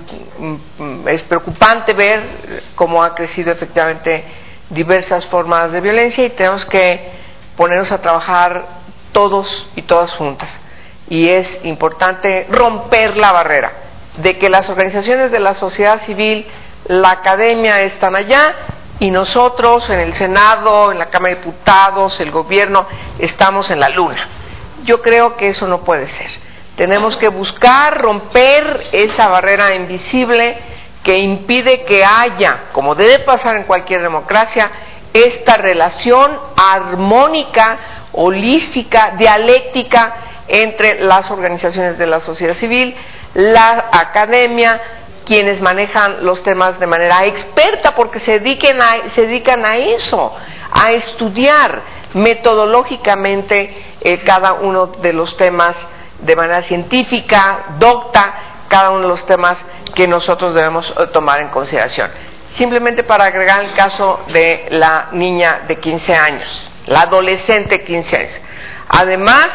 mm, es preocupante ver cómo ha crecido efectivamente diversas formas de violencia y tenemos que ponernos a trabajar todos y todas juntas. Y es importante romper la barrera de que las organizaciones de la sociedad civil, la academia están allá, y nosotros en el Senado, en la Cámara de Diputados, el gobierno, estamos en la luna. Yo creo que eso no puede ser. Tenemos que buscar romper esa barrera invisible que impide que haya, como debe pasar en cualquier democracia, esta relación armónica, holística, dialéctica entre las organizaciones de la sociedad civil, la academia, quienes manejan los temas de manera experta, porque se dediquen a, se dedican a eso, a estudiar metodológicamente eh, cada uno de los temas de manera científica, docta, cada uno de los temas que nosotros debemos eh, tomar en consideración. Simplemente para agregar el caso de la niña de quince años, la adolescente de quince años. Además,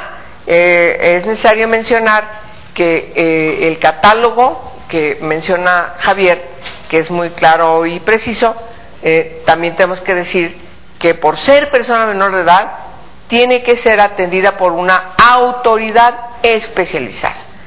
eh, es necesario mencionar que eh, el catálogo que menciona Javier, que es muy claro y preciso, eh, también tenemos que decir que por ser persona menor de edad, tiene que ser atendida por una autoridad especializada.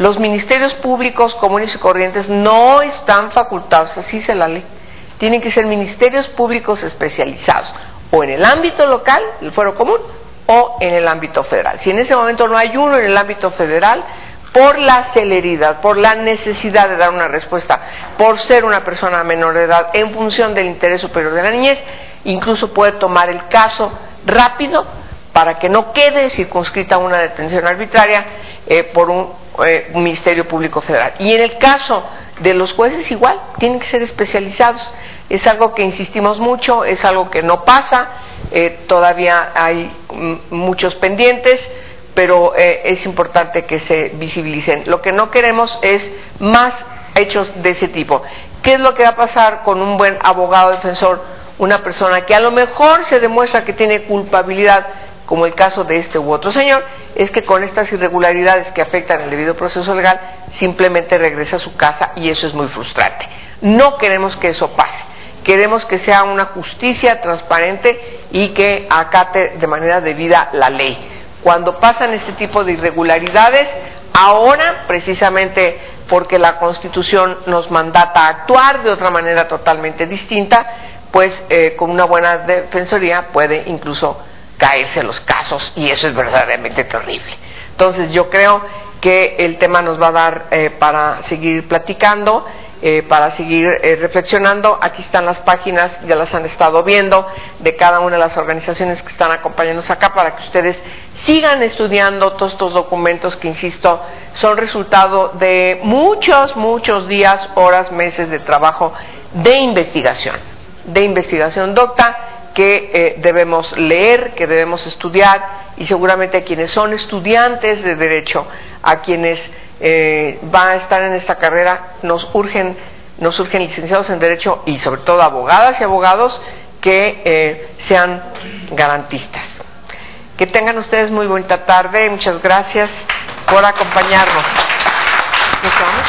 Los ministerios públicos comunes y corrientes no están facultados, así dice la ley. Tienen que ser ministerios públicos especializados, o en el ámbito local, el fuero común, o en el ámbito federal. Si en ese momento no hay uno en el ámbito federal, por la celeridad, por la necesidad de dar una respuesta, por ser una persona menor de edad, en función del interés superior de la niñez, incluso puede tomar el caso rápido para que no quede circunscrita una detención arbitraria eh, por un, eh, un Ministerio Público Federal. Y en el caso de los jueces igual, tienen que ser especializados. Es algo que insistimos mucho, es algo que no pasa, eh, todavía hay m- muchos pendientes, pero eh, es importante que se visibilicen. Lo que no queremos es más hechos de ese tipo. ¿Qué es lo que va a pasar con un buen abogado defensor? Una persona que a lo mejor se demuestra que tiene culpabilidad, como el caso de este u otro señor, es que con estas irregularidades que afectan el debido proceso legal, simplemente regresa a su casa, y eso es muy frustrante. No queremos que eso pase. Queremos que sea una justicia transparente y que acate de manera debida la ley. Cuando pasan este tipo de irregularidades, ahora, precisamente porque la Constitución nos mandata a actuar de otra manera totalmente distinta, pues eh, con una buena defensoría puede incluso caerse los casos, y eso es verdaderamente terrible. Entonces yo creo que el tema nos va a dar eh, para seguir platicando, eh, para seguir eh, reflexionando. Aquí están las páginas, ya las han estado viendo, de cada una de las organizaciones que están acompañándonos acá, para que ustedes sigan estudiando todos estos documentos que, insisto, son resultado de muchos, muchos días, horas, meses de trabajo de investigación, de investigación docta, que eh, debemos leer, que debemos estudiar, y seguramente quienes son estudiantes de Derecho, a quienes eh, van a estar en esta carrera, nos urgen, nos urgen licenciados en Derecho y sobre todo abogadas y abogados que eh, sean garantistas. Que tengan ustedes muy bonita tarde, muchas gracias por acompañarnos.